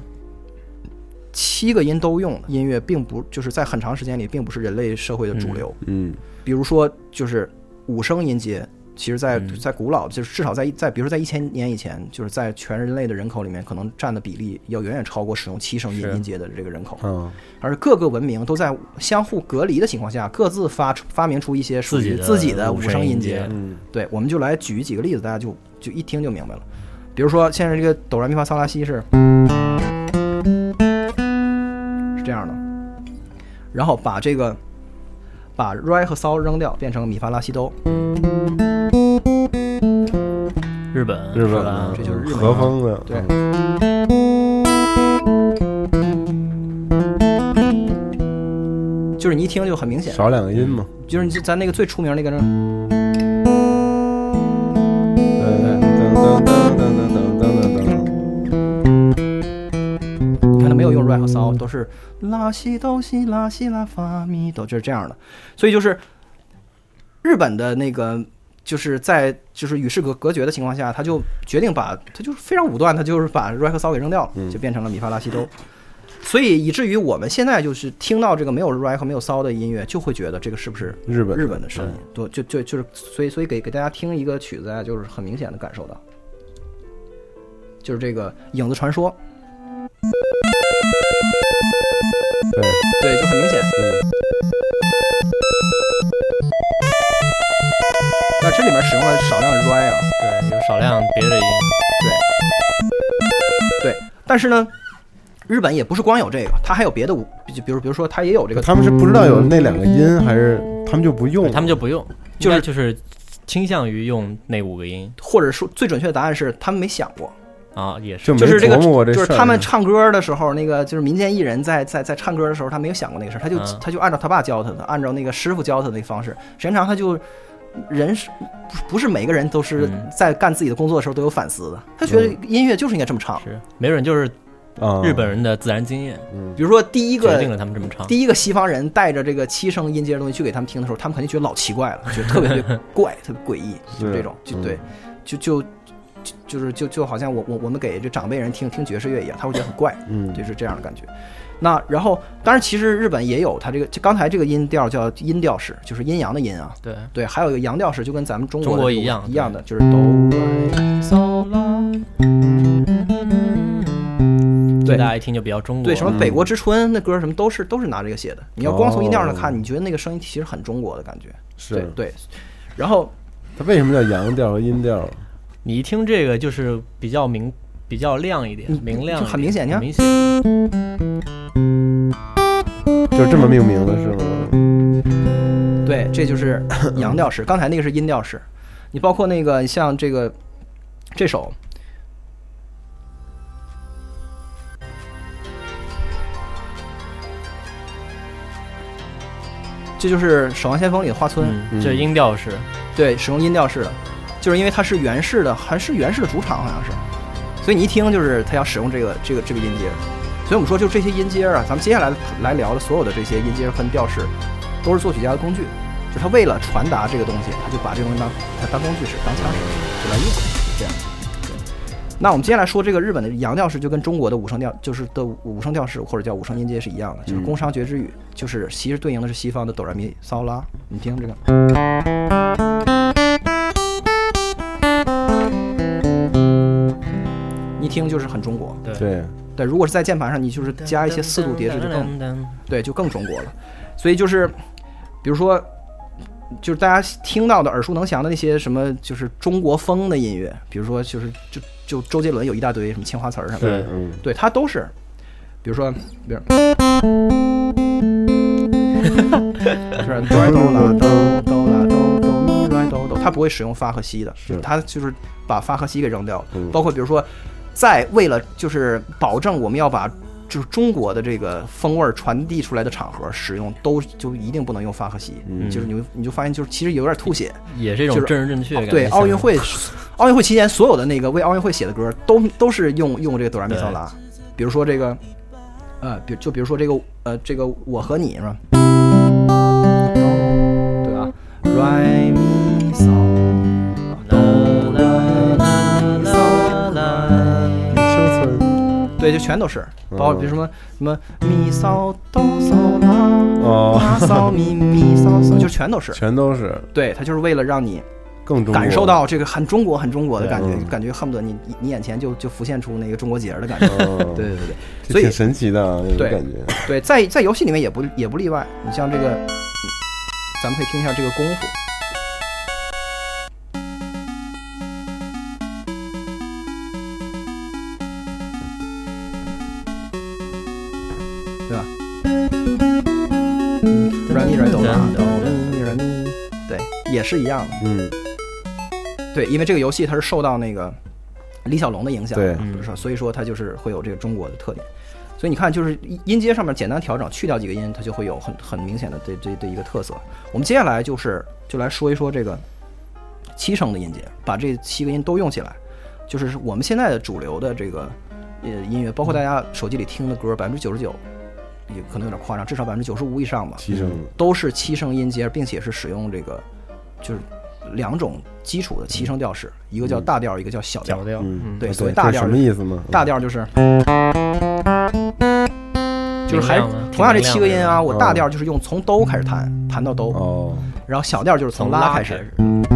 七个音都用的音乐，并不就是在很长时间里，并不是人类社会的主流。嗯，比如说就是五声音阶，其实在，在在古老，就是至少在在，比如说在一千年以前，就是在全人类的人口里面，可能占的比例要远远超过使用七声音音阶的这个人口。嗯，而各个文明都在相互隔离的情况下，各自发发明出一些属于自己的五声音阶。嗯，对，我们就来举几个例子，大家就就一听就明白了。比如说，现在这个哆来咪发嗦拉西是。这样的，然后把这个把 re 和骚扔掉，变成咪发拉西哆。 日本， 日本， 这就是日本和风的， 对。就是你一听就很明显， 少两个音嘛。 就是你咱那个最出名那个人。没有用 re 和骚，都是拉西哆西拉西拉发咪哆，就是这样的。所以就是日本的那个，就是在就是与世隔隔绝的情况下，他就决定把他就是非常武断，他就是把 re 和骚给扔掉了，就变成了咪发拉西哆。所以以至于我们现在就是听到这个没有 re 和没有骚的音乐，就会觉得这个是不是日本日本的声音？就就就就是所以所以给给大家听一个曲子啊，就是很明显的感受到，就是这个影子传说。 对对，就很明显。嗯。那这里面使用了少量的 re 啊， 对，有少量别的音。 对。对，但是呢，日本也不是光有这个，它还有别的舞，就比如比如说它也有这个。 他们是不知道有那两个音，还是他们就不用？ 他们就不用，就是就是倾向于用那五个音， 或者说最准确的答案是他们没想过。 啊，也是， 就是这个， 这就是他们唱歌的时候，那个就是民间艺人在在在唱歌的时候，他没有想过那个事儿，他就、嗯、他就按照他爸教他的，按照那个师傅教他的那个方式，时间长他就人是不是每个人都是在干自己的工作的时候都有反思的，他觉得音乐就是应该这么唱， 是没准就是日本人的自然经验， 嗯，比如说第一个决定了他们这么唱， 第一个西方人带着这个七声音阶的东西去给他们听的时候，他们肯定觉得老奇怪了，觉得特别特别怪，特别诡异，就是这种，就对，就就。就就是就就好像我我我们给这长辈人听听爵士乐一样，他会觉得很怪，嗯，就是这样的感觉。那然后，当然其实日本也有它这个，刚才这个音调叫音调式，就是阴阳的音啊， 对对，还有一个阳调式，就跟咱们中国的一样一样的，就是哆来咪嗦拉，对， 大家一听就比较中国。 对，什么北国之春那歌什么都是都是拿这个写的。你要光从音调上看，你觉得那个声音其实很中国的感觉， 是对对。然后它为什么叫阳调和阴调？ 你一听这个就是比较明、比较亮一点，明亮， 很明显，你看， 明显。 这就这么命名的是吗？ 对，这就是阳调式，刚才那个是阴调式。你包括那个像这个这首，这就是《守望先锋》里的花村， 嗯、这阴调式， 对，使用阴调式的，就是因为它是原式的，还是原式的主场好像是，所以你一听就是它要使用这个这个这个音阶。所以我们说，就这些音阶啊，咱们接下来来聊的所有的这些音阶和调式，都是作曲家的工具。就他为了传达这个东西，他就把这个东西当他当工具使，当枪使，就来用，这样。对。那我们接下来说这个日本的阳调式，就跟中国的五声调，就是的五声调式或者叫五声音阶是一样的，就是宫商角徵羽，就是其实对应的是西方的哆来咪嗦拉。你听这个。一听就是很中国。 对。 对，如果是在键盘上，你就是加一些四度叠式，就更对，就更中国了。所以就是，比如说，就是大家听到的耳熟能详的那些什么，就是中国风的音乐，比如说就是就就周杰伦有一大堆什么青花瓷儿什么的， 对，嗯， 对，它都是，比如说，比如，是哆来哆啦哆哆啦哆哆咪来哆哆，它不会使用发和西的， 是它就是把发和西给扔掉了， 嗯、 包括比如说。在为了就是保证我们要把就是中国的这个风味传递出来的场合使用，都就一定不能用发和西，嗯、就是你你就发现就是其实有点吐血， 也是一种政治正确感、 就是。对，奥运会，奥运会期间所有的那个为奥运会写的歌都都是用用这个哆来咪嗦拉，比如说这个，呃，比就比如说这个呃这个我和你是吧？对吧？来咪嗦。对，就全都是，包括比如什么、嗯、什么咪嗦哆嗦拉，拉嗦咪咪嗦嗦，就全都是， 全都是。 对，它就是为了让你更感受到这个很中国、很中国的感觉，嗯、感觉恨不得你你眼前就就浮现出那个中国节的感觉。哦、对对对对，所以挺神奇的、啊、那种感觉。 对，在在游戏里面也不也不例外。你像这个，咱们可以听一下这个功夫。对吧？软咪软哆啦哆咪软咪，对，也是一样的。 嗯， 对，因为这个游戏它是受到那个李小龙的影响， 对， 是所以说它就是会有这个中国的特点。所以你看，就是音阶上面简单调整，去掉几个音，它就会有很很明显的这这的一个特色。我们接下来就是就来说一说这个七声的音阶，把这七个音都用起来，就是我们现在的主流的这个呃音乐，包括大家手机里听的歌，百分之九十九。也可能有点夸张，至少百分之九十五以上吧， 七声都是七声音阶，并且是使用这个就是两种基础的七声调式，一个叫大调，一个叫小调。 调， 嗯， 对，所谓大调什么意思吗？ 大调就是就是还同样这七个音啊，我大调就是用从哆开始弹，弹到哆， 哦， 然后小调就是从拉开始，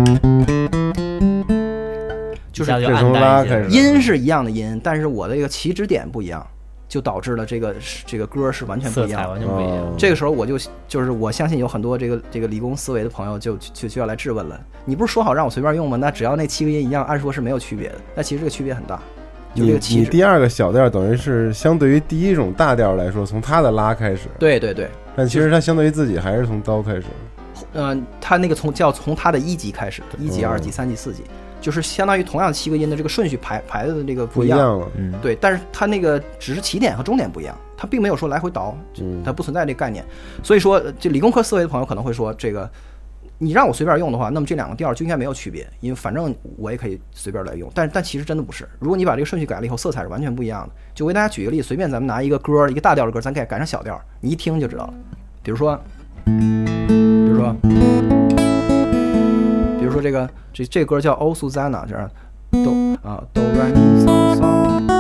就是从拉开始， 音是一样的音，但是我的这个起止点不一样。就导致了这个这个歌是完全不一样的， 完全不一样。 这个时候我就就是我相信有很多这个这个理工思维的朋友就就就要来质问了。你不是说好让我随便用吗？那只要那七个音一样，按说是没有区别的。那其实这个区别很大。就这个你你第二个小调等于是相对于第一种大调来说，从它的拉开始。 对对对。 但其实它相对于自己还是从哆开始。 嗯、呃，它那个从叫从它的一级开始，一级、二级、三级、四级。就是相当于同样七个音的这个顺序排排的这个不一样， 不一样了， 嗯，对，但是它那个只是起点和终点不一样，它并没有说来回倒，它不存在这个概念。所以说，就理工科思维的朋友可能会说，这个你让我随便用的话，那么这两个调就应该没有区别，因为反正我也可以随便来用。但但其实真的不是，如果你把这个顺序改了以后，色彩是完全不一样的。就为大家举一个例子，随便咱们拿一个歌，一个大调的歌，咱给改成小调，你一听就知道了。比如说，比如说，比如说这个这这个歌叫《欧苏珊娜》，这样。哆啊哆来咪嗦嗦，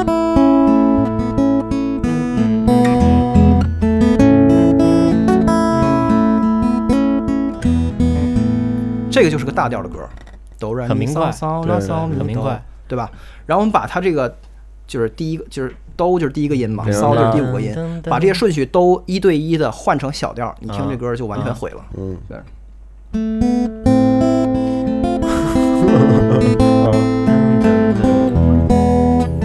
这个就是个大调的歌，哆来咪嗦嗦拉嗦咪哆，对吧？然后我们把它这个就是第一个就是哆就是第一个音嘛，嗦就是第五个音，把这些顺序都一对一的换成小调，你听这歌就完全毁了。嗯，对。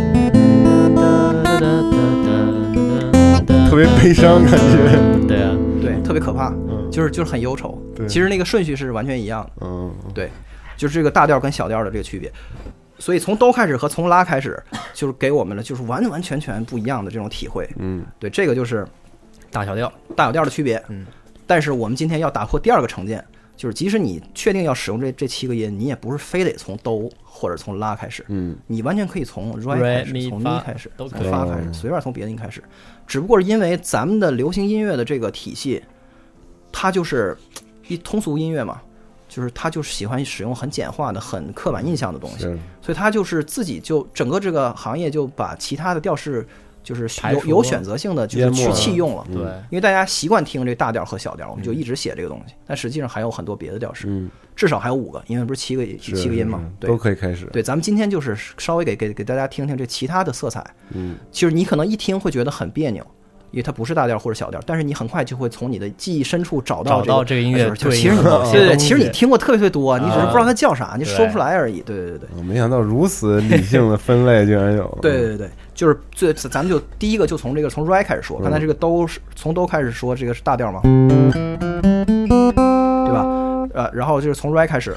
特别悲伤感觉， 对啊， 对，特别可怕， 嗯， 就是就是很忧愁。 对， 其实那个顺序是完全一样的。 嗯， 对，就是这个大调跟小调的这个区别。所以从哆开始和从拉开始，就是给我们的就是完完全全不一样的这种体会。 嗯， 对，这个就是大小调大小调的区别。 嗯， 但是我们今天要打破第二个成见。就是即使你确定要使用这这七个音，你也不是非得从哆或者从拉开始， 嗯， 你完全可以从 re 开始，从咪开始， 都可以， 从发开始，随便从别的音开始。只不过是因为咱们的流行音乐的这个体系，它就是一通俗音乐嘛，就是它就是喜欢使用很简化的、很刻板印象的东西，所以它就是自己就整个这个行业就把其他的调式。就是有有选择性的，就是去弃用了， 对， 因为大家习惯听这大调和小调，我们就一直写这个东西，但实际上还有很多别的调式， 嗯， 至少还有五个，因为不是七个七个音嘛，对， 都可以开始。 对，咱们今天就是稍微给给给大家听听这其他的色彩， 嗯， 其实你可能一听会觉得很别扭，因为它不是大调或者小调，但是你很快就会从你的记忆深处找到找到这个音乐， 就其实你对对，其实你听过特别特别多，你只是不知道它叫啥，你说不出来而已。对对对对， 没想到如此理性的分类竟然有。 对对对，就是最咱们就第一个就从这个从 re 开始说，刚才这个都是从都开始说这个是大调嘛，对吧？呃，然后就是从 re 开始。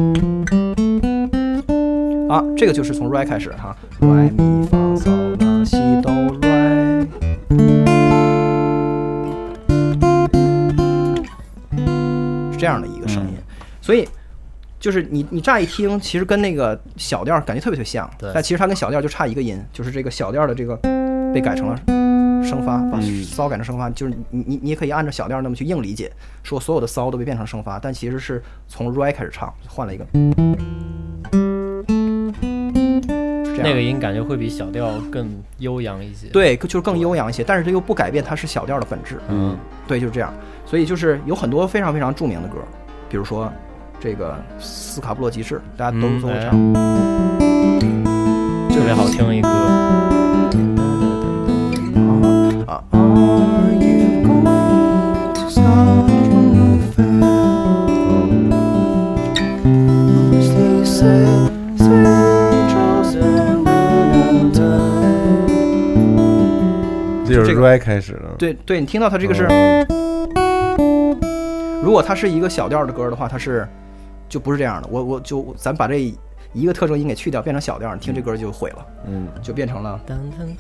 啊，这个就是从 re 开始哈 ，re 咪发嗦拉西哆 re， 是这样的一个声音，嗯、所以就是你你乍一听，其实跟那个小调感觉特别特别像，但其实它跟小调就差一个音，就是这个小调的这个被改成了升发，把骚改成升发，就是你你你也可以按照小调那么去硬理解，说所有的骚都被变成升发，但其实是从 re 开始唱，换了一个。 那个音感觉会比小调更悠扬一些， 对，就是更悠扬一些，但是这又不改变它是小调的本质。 嗯， 对，就是这样。所以就是有很多非常非常著名的歌，比如说这个斯卡布洛集市，大家都都会唱， 嗯哎、特别好听一歌。 啊啊 Are you going to start an affair? They say, say 这就是 re 开始了。 对对，你听到它这个是，如果它是一个小调的歌的话，它是就不是这样的。我我就咱把这一个特征音给去掉，变成小调，你听这歌就毁了。嗯，就变成了。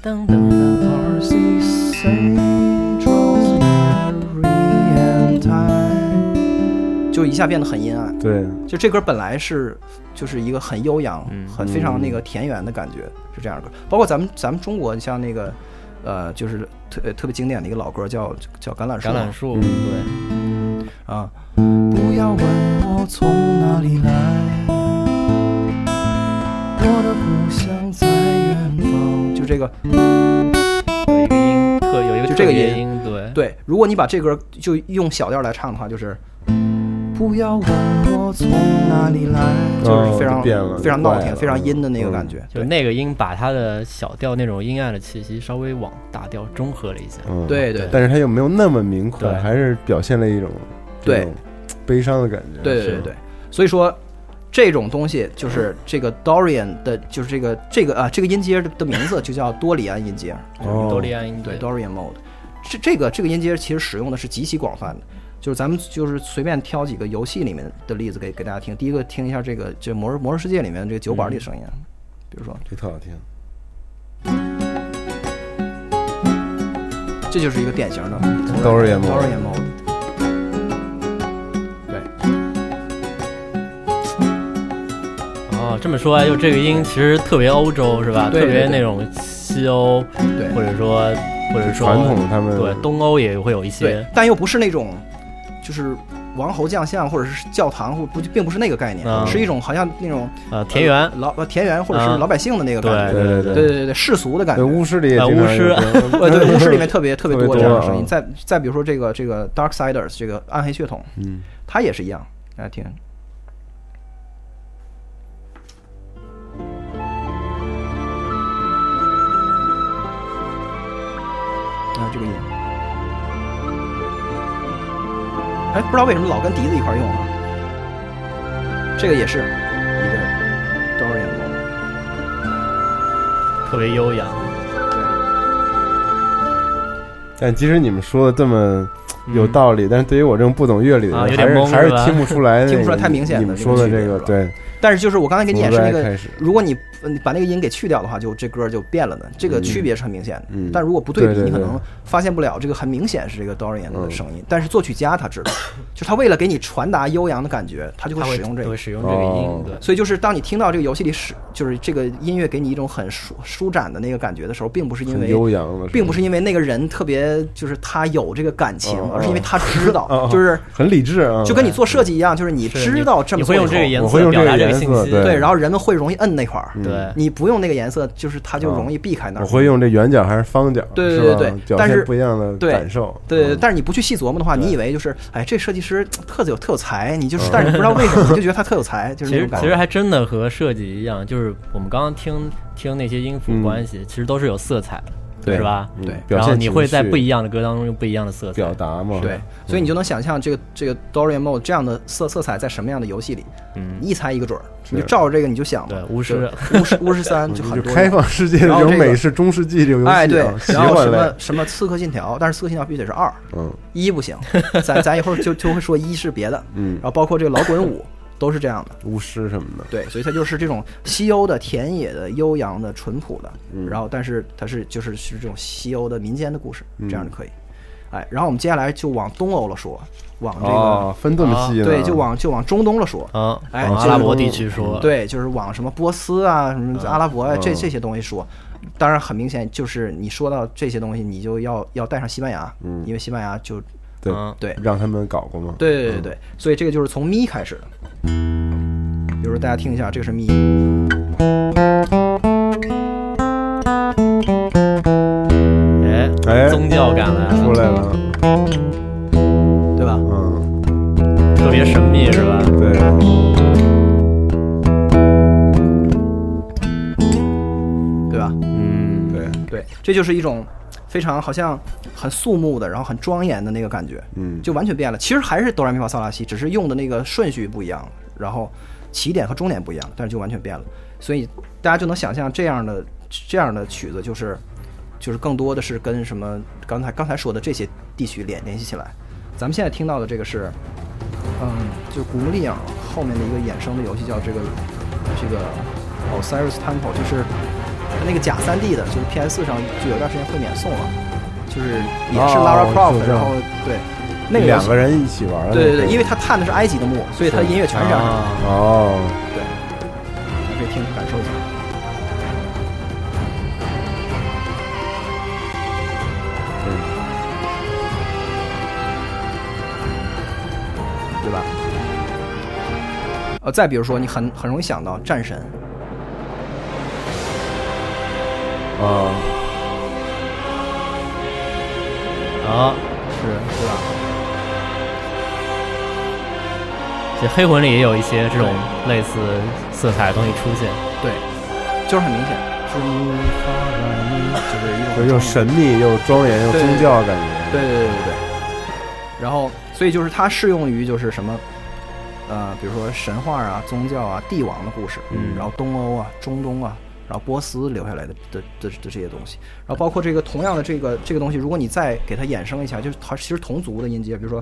就一下变得很阴暗。 对， 就这歌本来是就是一个很悠扬、嗯、很非常那个田园的感觉，是这样的歌。包括咱们咱们中国，像那个呃，就是特特别经典的一个老歌叫叫橄榄树。 橄榄树， 嗯、对啊，不要问我从哪里来，我的故乡在远方。就这个有一个音特有一个就这个音， 音对对。如果你把这歌就用小调来唱的话，就是。不要问我从哪里来，就是非常、哦、非常闹挺、非常阴的那个感觉。 嗯、就那个音把它的小调那种阴暗的气息稍微往大调中和了一下。 嗯、 对对， 但是它又没有那么明快，还是表现了一种对悲伤的感觉。 对对 对, 对，所以说这种东西就是这个 Dorian 的，就是这个这个啊这个音阶的名字就叫多里安音阶。 哦，多里安音对 Dorian mode。这这个这个音阶其实使用的是极其广泛的。就是咱们就是随便挑几个游戏里面的例子给给大家听。第一个听一下这个这魔魔兽世界里面这个酒馆里的声音，嗯、比如说这特好听， 这就是一个典型的 Dorian mode。对。 哦，这么说来，就这个音其实特别欧洲是吧？ 对对对， 特别那种西欧， 对， 或者说或者说传统他们对东欧也会有一些， 对，但又不是那种。就是王侯将相或者是教堂，或不并不是那个概念， 嗯、 是一种好像那种呃田园、 呃、老田园或者是老百姓的那个感觉， 对对对对对对世俗的感觉。 巫师里也巫师， 呃对巫师里面特别特别多这样的声音。再再比如说这个这个 Darksiders 这个暗黑血统， 嗯， 它也是一样，大家听。啊，这个音。哎，不知道为什么老跟笛子一块用啊？这个也是一个 Dorian mode， 特别悠扬。 对。 但即使你们说的这么有道理，但是对于我这种不懂乐理的人， 啊、 还是还是听不出来、那个， 听不出来太明显的你们说的这个对。 但是就是我刚才给你演示那个， 始如果你你把那个音给去掉的话，就这歌就变了的，这个区别是很明显的。 嗯、 但如果不对比， 对对对你可能发现不了这个很明显是这个 Dorian 的声音。嗯、但是作曲家他知道，就是他为了给你传达悠扬的感觉，他就会使用这个， 会使用这个音。 哦、 对， 所以就是当你听到这个游戏里使，就是这个音乐给你一种很舒舒展的那个感觉的时候，并不是因为悠扬的， 并不是因为那个人特别就是他有这个感情， 哦、 而是因为他知道， 哦、 就是很理智啊， 就跟你做设计一样，就是你知道这么做你会用这个颜色表达这个信息， 对，然后人们会容易摁那块儿， 对， 你不用那个颜色，就是他就容易避开那儿。 我会用这圆角还是方角， 对对对对， 但是不一样的感受， 对对，但是你不去细琢磨的话，你以为就是哎，这设计师特有特有才，你就是，但是你不知道为什么，你就觉得他特有才，就是那种感觉。 其实其实还真的和设计一样，就是我们刚刚听听那些音符关系，其实都是有色彩的。 对是吧？ 对， 然后你会在不一样的歌当中用不一样的色彩表达嘛？ 对，所以你就能想象这个这个 Dorian Mode 这样的色色彩在什么样的游戏里？ 嗯， 一猜一个准儿，你就照着这个你就想吧。 对，巫师巫师巫师三就很多开放世界的这种美式中世纪这种游戏， 哎对，然后什么什么刺客信条，但是刺客信条必须得是二， 嗯， 一不行，咱咱一会儿就就会说一是别的， 嗯， 然后包括这个老滚五。都是这样的， 巫师什么的， 对，所以它就是这种西欧的、田野的、悠扬的、淳朴的， 嗯、 然后但是它是就是是这种西欧的民间的故事，嗯、这样就可以。哎，然后我们接下来就往东欧了说，往这个、 哦、分这么细、 啊，对，就往就往中东了说， 啊， 哎， 阿拉伯地区说， 对，就是往什么波斯啊、什么阿拉伯啊、 嗯、 这这些东西说。当然很明显，就是你说到这些东西，你就要要带上西班牙， 嗯， 因为西班牙就对对让他们搞过嘛， 对对对对，嗯、所以这个就是从咪开始的。比如说大家听一下，这个是咪， 哎哎， 宗教感来了， 出来了， 对吧？ 嗯，特别神秘是吧？ 对， 对吧？ 嗯， 对对，这就是一种非常好像很肃穆的，然后很庄严的那个感觉， 嗯， 就完全变了。其实还是哆来咪发嗦拉西，只是用的那个顺序不一样了，然后起点和终点不一样，但是就完全变了。所以大家就能想象这样的这样的曲子，就是就是更多的是跟什么刚才刚才说的这些地区联联系起来。咱们现在听到的这个是，嗯，就是古墓丽影后面的一个衍生的游戏，叫这个这个 Osiris Temple， 就是那个假三 D 的，就是 P S 四 上就有段时间会免送了，就是也是 Lara Croft，、哦、然后对。那个两个人一起玩， 对对对，因为他探的是埃及的墓，所以他的音乐全是这样的。 哦， 对，你可以听感受一下，对，对吧？呃，再比如说，你很很容易想到战神， 啊， 啊， 是是吧？ 这黑魂里也有一些这种类似色彩的东西出现， 对，就是很明显，是咪发来咪，就是一种又神秘又庄严又宗教感觉， 对对对对对。然后，所以就是它适用于就是什么，呃，比如说神话啊、宗教啊、帝王的故事， 嗯， 然后东欧啊、中东啊，然后波斯留下来的的的的这些东西，然后包括这个同样的这个这个东西，如果你再给它衍生一下，就是它其实同族的音阶，比如说。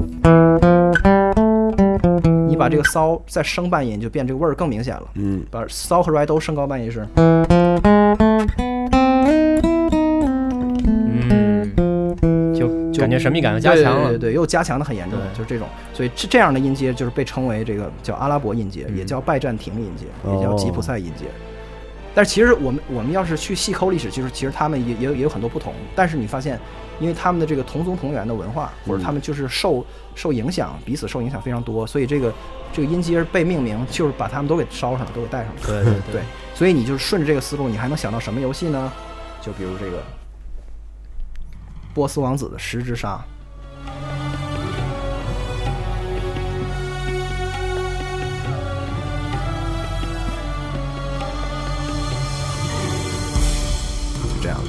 你把这个骚再升半音，就变这个味儿更明显了。 嗯， 把骚和 right 都升高半音是。 嗯，就感觉神秘感又加强了。 对对对，又加强的很严重，就是这种。所以这这样的音阶就是被称为这个叫阿拉伯音阶， 嗯、 也叫拜占庭音阶， 哦、 也叫吉普赛音阶。但是其实我们我们要是去细抠历史，就是其实他们也也有也有很多不同。但是你发现，因为他们的这个同宗同源的文化，或者他们就是受受影响，彼此受影响非常多，所以这个这个音阶被命名，就是把他们都给烧上了，都给带上了。 对对对, 对，所以你就顺着这个思路，你还能想到什么游戏呢？就比如这个波斯王子的十之杀。这样的，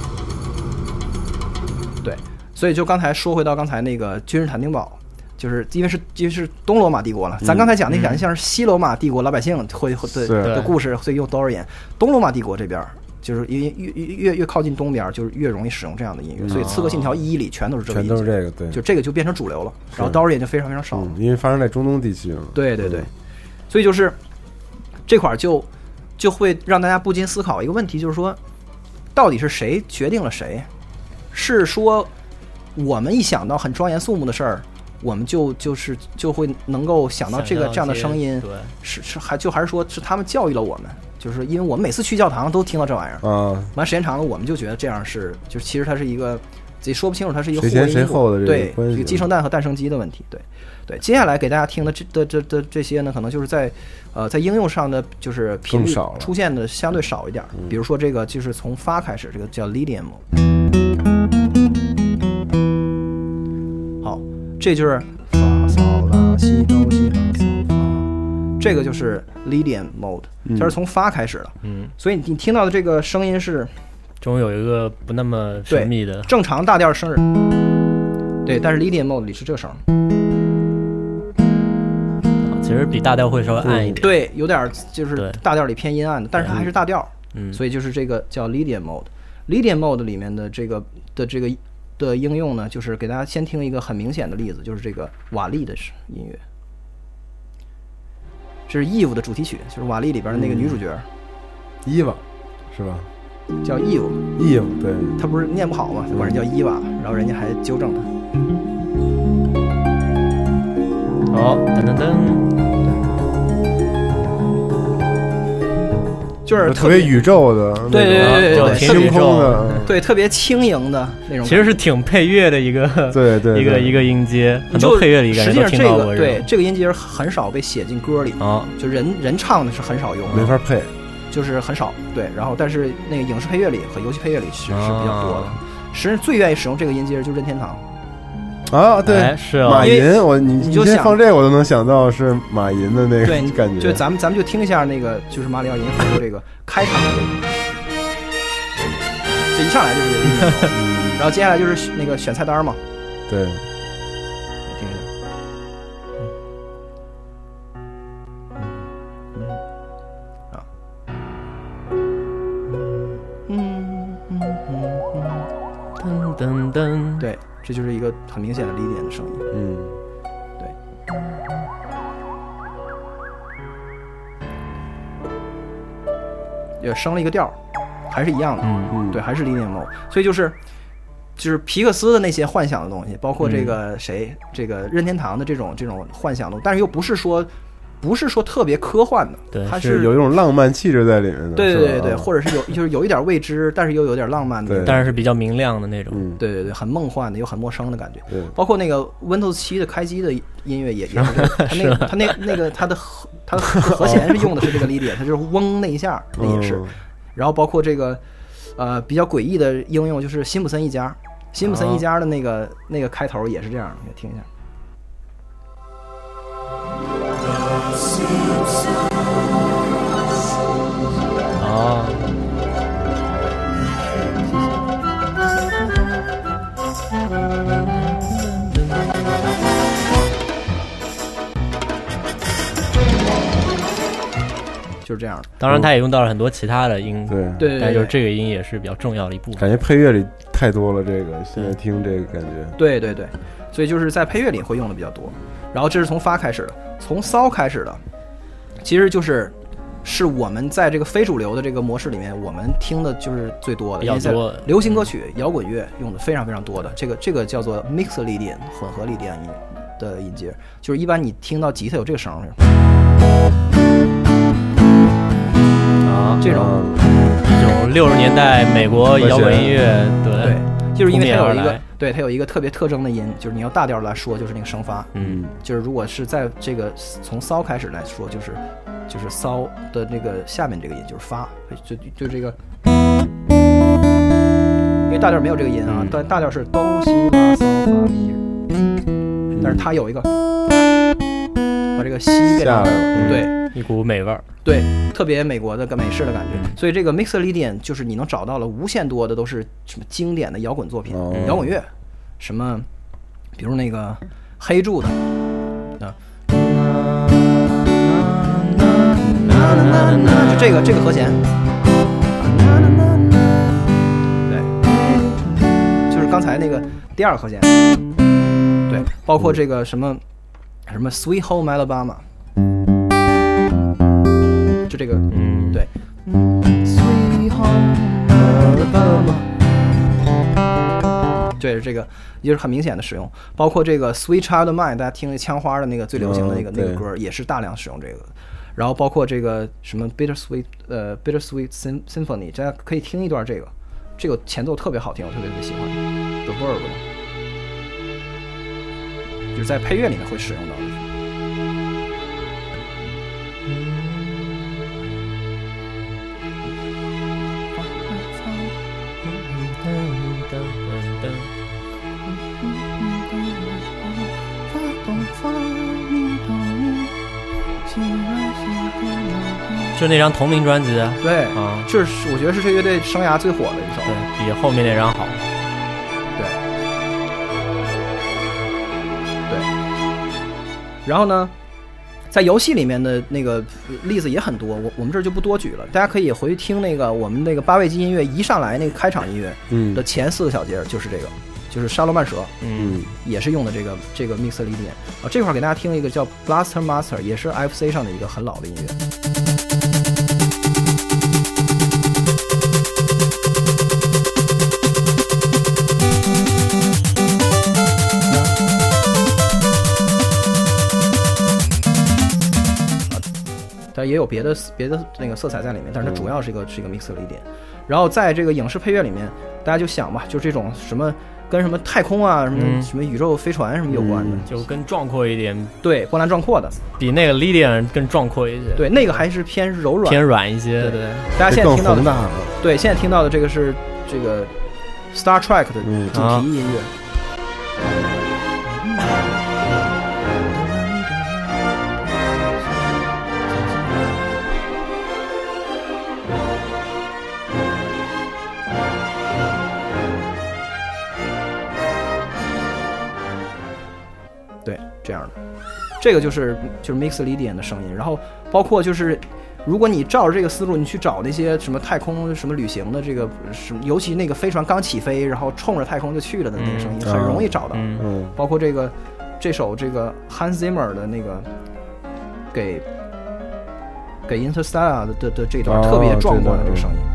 对，所以就刚才说回到刚才那个君士坦丁堡，就是因为是因为是东罗马帝国了，咱刚才讲那讲像是西罗马帝国老百姓会的的故事，所以用 Dorian。东罗马帝国这边就是因为越越越靠近东边，就是越容易使用这样的音乐，所以《刺客信条一》里全都是这个音全都是这个，对， 就这个就变成主流了，然后刀刃也就非常非常少了、 嗯，因为发生在中东地区了。 对对对，嗯、所以就是这块就就会让大家不禁思考一个问题，就是说，到底是谁决定了谁？是说我们一想到很庄严肃穆的事儿，我们就就是就会能够想到这个这样的声音， 对， 是是还就还是说是他们教育了我们？就是因为我们每次去教堂都听到这玩意儿啊，完时间长了，我们就觉得这样是，就是其实它是一个自己说不清楚，它是一个谁先谁后的这个关系， 对，一个鸡生蛋和蛋生鸡的问题。对对，接下来给大家听的这的这的这些呢，可能就是在呃在应用上的就是频率出现的相对少一点。 嗯、 比如说这个就是从发开始，这个叫 Lydian mode。好，这就是发嗦拉西哆西拉嗦发。这个就是 Lydian mode， 它是从发开始的，嗯，所以你听到的这个声音是， 中有一个不那么神秘的正常大调声儿，对，但是 Lydian mode 里是这个声， 其实比大调会稍微暗一点， 对，有点就是大调里偏阴暗的，但是它还是大调， 嗯， 所以就是这个叫 Lydian mode。Lydian mode 里面的这个的这个的应用呢，就是给大家先听一个很明显的例子，就是这个瓦力的音乐。这是 Eve 的主题曲，就是瓦力里边的那个女主角， 伊娃、嗯，是吧？ 叫 Eve。Eve 对， 她不是念不好嘛，管人叫伊娃，然后人家还纠正她。 好，噔噔噔， 就是特别宇宙的， 对对对对， 星空的， 对，特别轻盈的那种。 其实是挺配乐的一个， 对对， 一个一个音阶，很多配乐里实际上这个对这个音阶很少被写进歌里啊， 就人人唱的是很少用， 没法配， 就是很少。对，然后但是那个影视配乐里和游戏配乐里是是比较多的。实际上最愿意使用这个音阶就是任天堂。 啊，对， 哎、是啊， 马银，我你你就先放这个，我都能想到是马银的那个感觉。 就咱们咱们就听一下那个，就是马里奥银河这个开场的这个，这一上来就是这个音乐，然后接下来就是那个选菜单嘛。 对， 听一下。嗯嗯啊，嗯嗯嗯噔噔噔， 对。这就是一个很明显的Lydian的声音， 嗯， 对，也升了一个调，还是一样的， 嗯嗯， 对，还是Lydian mode，所以就是就是皮克斯的那些幻想的东西，包括这个谁，嗯、这个任天堂的这种这种幻想的，但是又不是说。不是说特别科幻的， 对， 它是有一种浪漫气质在里面的， 对对对对，或者是有就是有一点未知，但是又有点浪漫的， 但是是比较明亮的那种， 嗯， 对对对，很梦幻的，又很陌生的感觉。 对， 包括那个 Windows 七的开机的音乐也也是，它那它那那个它的它的和弦是用的是这个 Lydian， 它就是嗡那一下，那也是。然后包括这个呃比较诡异的应用，就是辛普森一家，辛普森一家的那个那个开头也是这样，你听一下。 哦， 就是这样的。 当然，他也用到了很多其他的音， 对对， 但就是这个音也是比较重要的一部分。 感觉配乐里太多了，这个现在听这个感觉。 对对对，所以就是在配乐里会用的比较多。然后这是从发开始的，从骚开始的，其实就是是我们在这个非主流的这个模式里面，我们听的就是最多的， 比较多。 流行歌曲、摇滚乐用的非常非常多的，这个这个叫做 mixed Lydian 混合Lydian音的音阶，就是一般你听到吉他有这个声儿啊， 这种一种六十年代美国摇滚音乐，对对，就是因为它有一个。对，它有一个特别特征的音，就是你要大调来说，就是那个声发， 嗯， 就是如果是在这个从骚开始来说，就是就是骚的那个下面这个音就是发，就就这个，因为大调没有这个音啊，但大调是哆西拉骚发咪，但是它有一个把这个西变成对一股美味儿， 对，特别美国的跟美式的感觉，所以这个 mixed Lydian 就是你能找到了无限多的都是什么经典的摇滚作品、 哦、 摇滚乐，什么比如那个黑柱的啊，就这个这个和弦， 刚才那个第二个和弦，对，包括这个什么什么 Sweet Home Alabama， 就这个， 嗯， 对 ，Sweet Home Alabama， 对，这个也是很明显的使用，包括这个 Sweet Child of Mine， 大家听那枪花的那个最流行的那个、哦、那个歌，也是大量使用这个。然后包括这个什么 Bittersweet 呃 Bittersweet Symphony， 大家可以听一段这个，这个前奏特别好听，我特别特别喜欢。The Verb 就是在配乐里面会使用到的。 就那张同名专辑， 对啊， 就是我觉得是这乐队生涯最火的一首， 对，比后面那张好。 对，对。然后呢，在游戏里面的那个例子也很多，我我们这儿就不多举了，大家可以回去听那个我们那个八位机音乐一上来那个开场音乐的前四个小节就是这个。就是沙罗曼蛇， 嗯， 也是用的这个这个 Mix Lydian 啊。这块给大家听一个叫 Blaster Master， 也是 F C 上的一个很老的音乐。但也有别的别的那个色彩在里面，但是它主要是一个是一个 Mix Lydian。然后在这个影视配乐里面，大家就想吧，就这种什么。跟什么太空啊，什么、嗯、什么宇宙飞船什么有关的， 嗯、就跟壮阔一点， 对，波澜壮阔的， 比那个 Lydian 更壮阔一些。 对，那个还是偏柔软， 偏软一些。 对对，大家现在听到的，对，现在听到的这个是这个 Star Trek 的主题音乐。嗯啊对，这样的，这个就是就是 Mix Lydian 的声音，然后包括就是，如果你照着这个思路，你去找那些什么太空什么旅行的这个什么，尤其那个飞船刚起飞，然后冲着太空就去了的那个声音，嗯、很容易找到。 嗯， 包括这个这首这个 Hans Zimmer 的那个给给 Interstellar 的的的这段特别壮观的这个声音。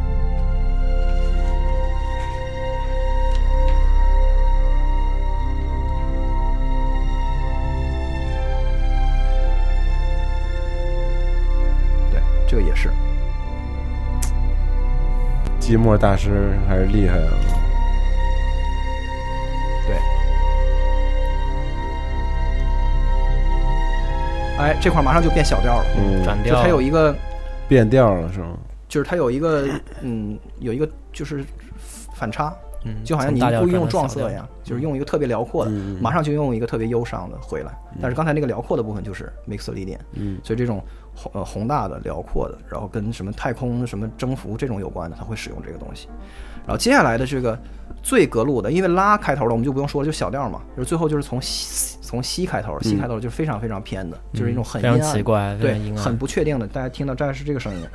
这个也是， 寂寞大师还是厉害啊！ 对，哎，这块马上就变小调了， 嗯，转调， 就它有一个变调了，是吗？ 就是它有一个，嗯，有一个就是反差， 嗯， 就好像你故意用撞色一样，就是用一个特别辽阔的，嗯、马上就用一个特别忧伤的回来。嗯、但是刚才那个辽阔的部分就是 Mix Lydian， 嗯， 所以这种。呃，宏大的、辽阔的，然后跟什么太空、什么征服这种有关的，他会使用这个东西。然后接下来的这个最格路的，因为拉开头的我们就不用说了，就小调嘛，就是最后就是从西从西开头，西开头就是非常非常偏的，嗯、就是一种很阴暗、 非常奇怪， 对，很不确定的。大家听到大概是这个声音。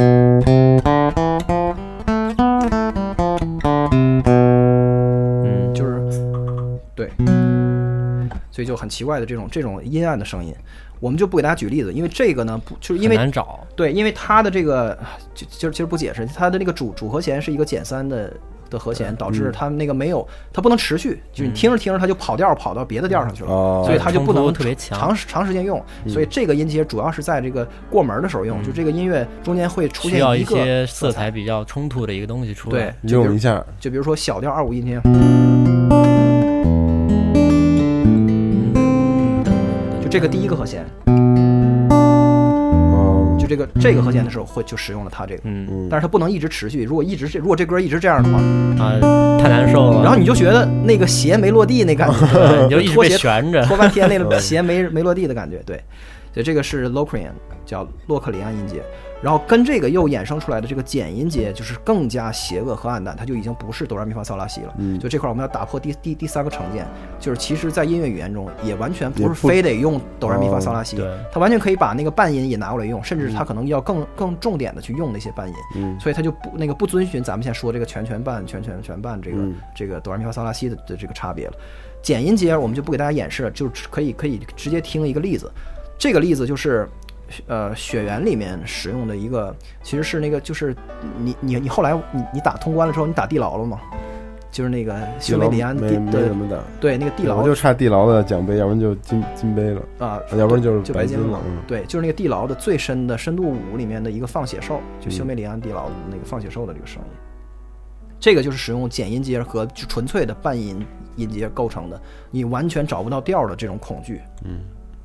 嗯，就是对，所以就很奇怪的这种这种阴暗的声音。我们就不给大家举例子，因为这个呢，不就是因为难找， 对，因为它的这个就就其实不解释，它的那个主主和弦是一个减三的的和弦，导致它那个没有，它不能持续，就是你听着听着它就跑调跑到别的调上去了， 嗯、 所以它就不能特别强长长时间用，所以这个音阶主要是在这个过门的时候用，嗯、就这个音乐中间会出现一个需要一些色彩比较冲突的一个东西出来， 对， 用一下， 就比如说小调二五音阶。这个第一个和弦，就这个这个和弦的时候会就使用了它这个， 嗯， 但是它不能一直持续。如果一直这如果这歌一直这样的话， 啊，太难受了。 然后你就觉得那个弦没落地那感觉， 你就一直被悬着， 拖半天那个弦没没落地的感觉，对。 对，这个是 Locrian， 叫洛克里安音阶。然后跟这个又衍生出来的这个简音阶，就是更加邪恶和暗淡，它就已经不是哆来咪发嗦拉西了。 嗯， 就这块我们要打破第第第三个成见，就是其实在音乐语言中也完全不是非得用哆来咪发嗦拉西， 哦、 它完全可以把那个半音也拿过来用，甚至它可能要更更重点的去用那些半音。 嗯， 所以它就不那个不遵循咱们现在说这个全全半全全全半这个、嗯、这个哆来咪发嗦拉西的的这个差别了。简音阶我们就不给大家演示了，就是可以可以直接听一个例子。这个例子就是。呃，血缘里面使用的一个，其实是那个，就是你你你后来你你打通关了之后，你打地牢了吗？就是那个修梅里安没没怎么打， 对那个地牢， 我就差地牢的奖杯，要不然就金金杯了啊， 要不然就是白金了。 嗯、对，就是那个地牢的最深的深度五里面的一个放血兽，就修梅里安地牢的那个放血兽的这个声音，嗯、这个就是使用简音阶和纯粹的半音音阶构成的，你完全找不到调的这种恐惧。 嗯。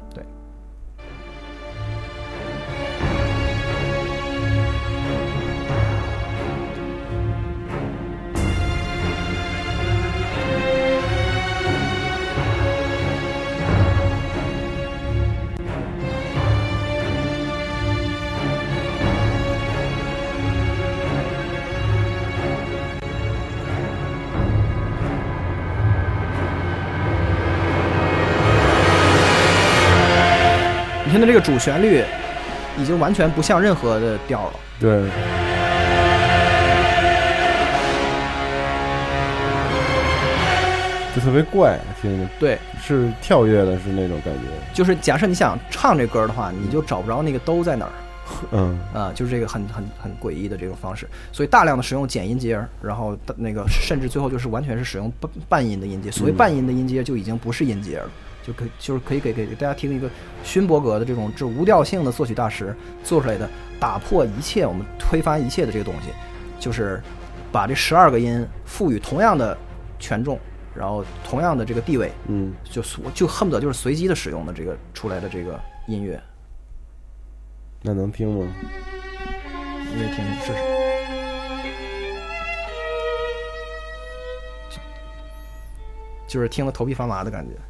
现在这个主旋律已经完全不像任何的调了， 对，就特别怪，听着， 对， 是跳跃的，是那种感觉。 就是假设你想唱这歌的话，你就找不着那个兜在哪儿， 嗯啊，就是这个很很很诡异的这种方式，所以大量的使用简音阶，然后那个甚至最后就是完全是使用半半音的音阶。所谓半音的音阶就已经不是音阶了。就可以就是可以给给大家听一个勋伯格的这种这无调性的作曲大师做出来的打破一切我们推翻一切的这个东西，就是把这十二个音赋予同样的权重，然后同样的这个地位， 嗯， 就就恨不得就是随机的使用的这个出来的这个音乐。 那能听吗？ 音乐听试试。就是听了头皮发麻的感觉。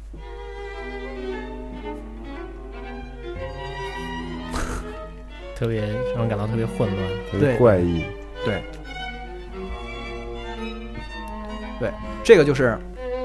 特别让人感到特别混乱， 特别怪异。 对，对，这个就是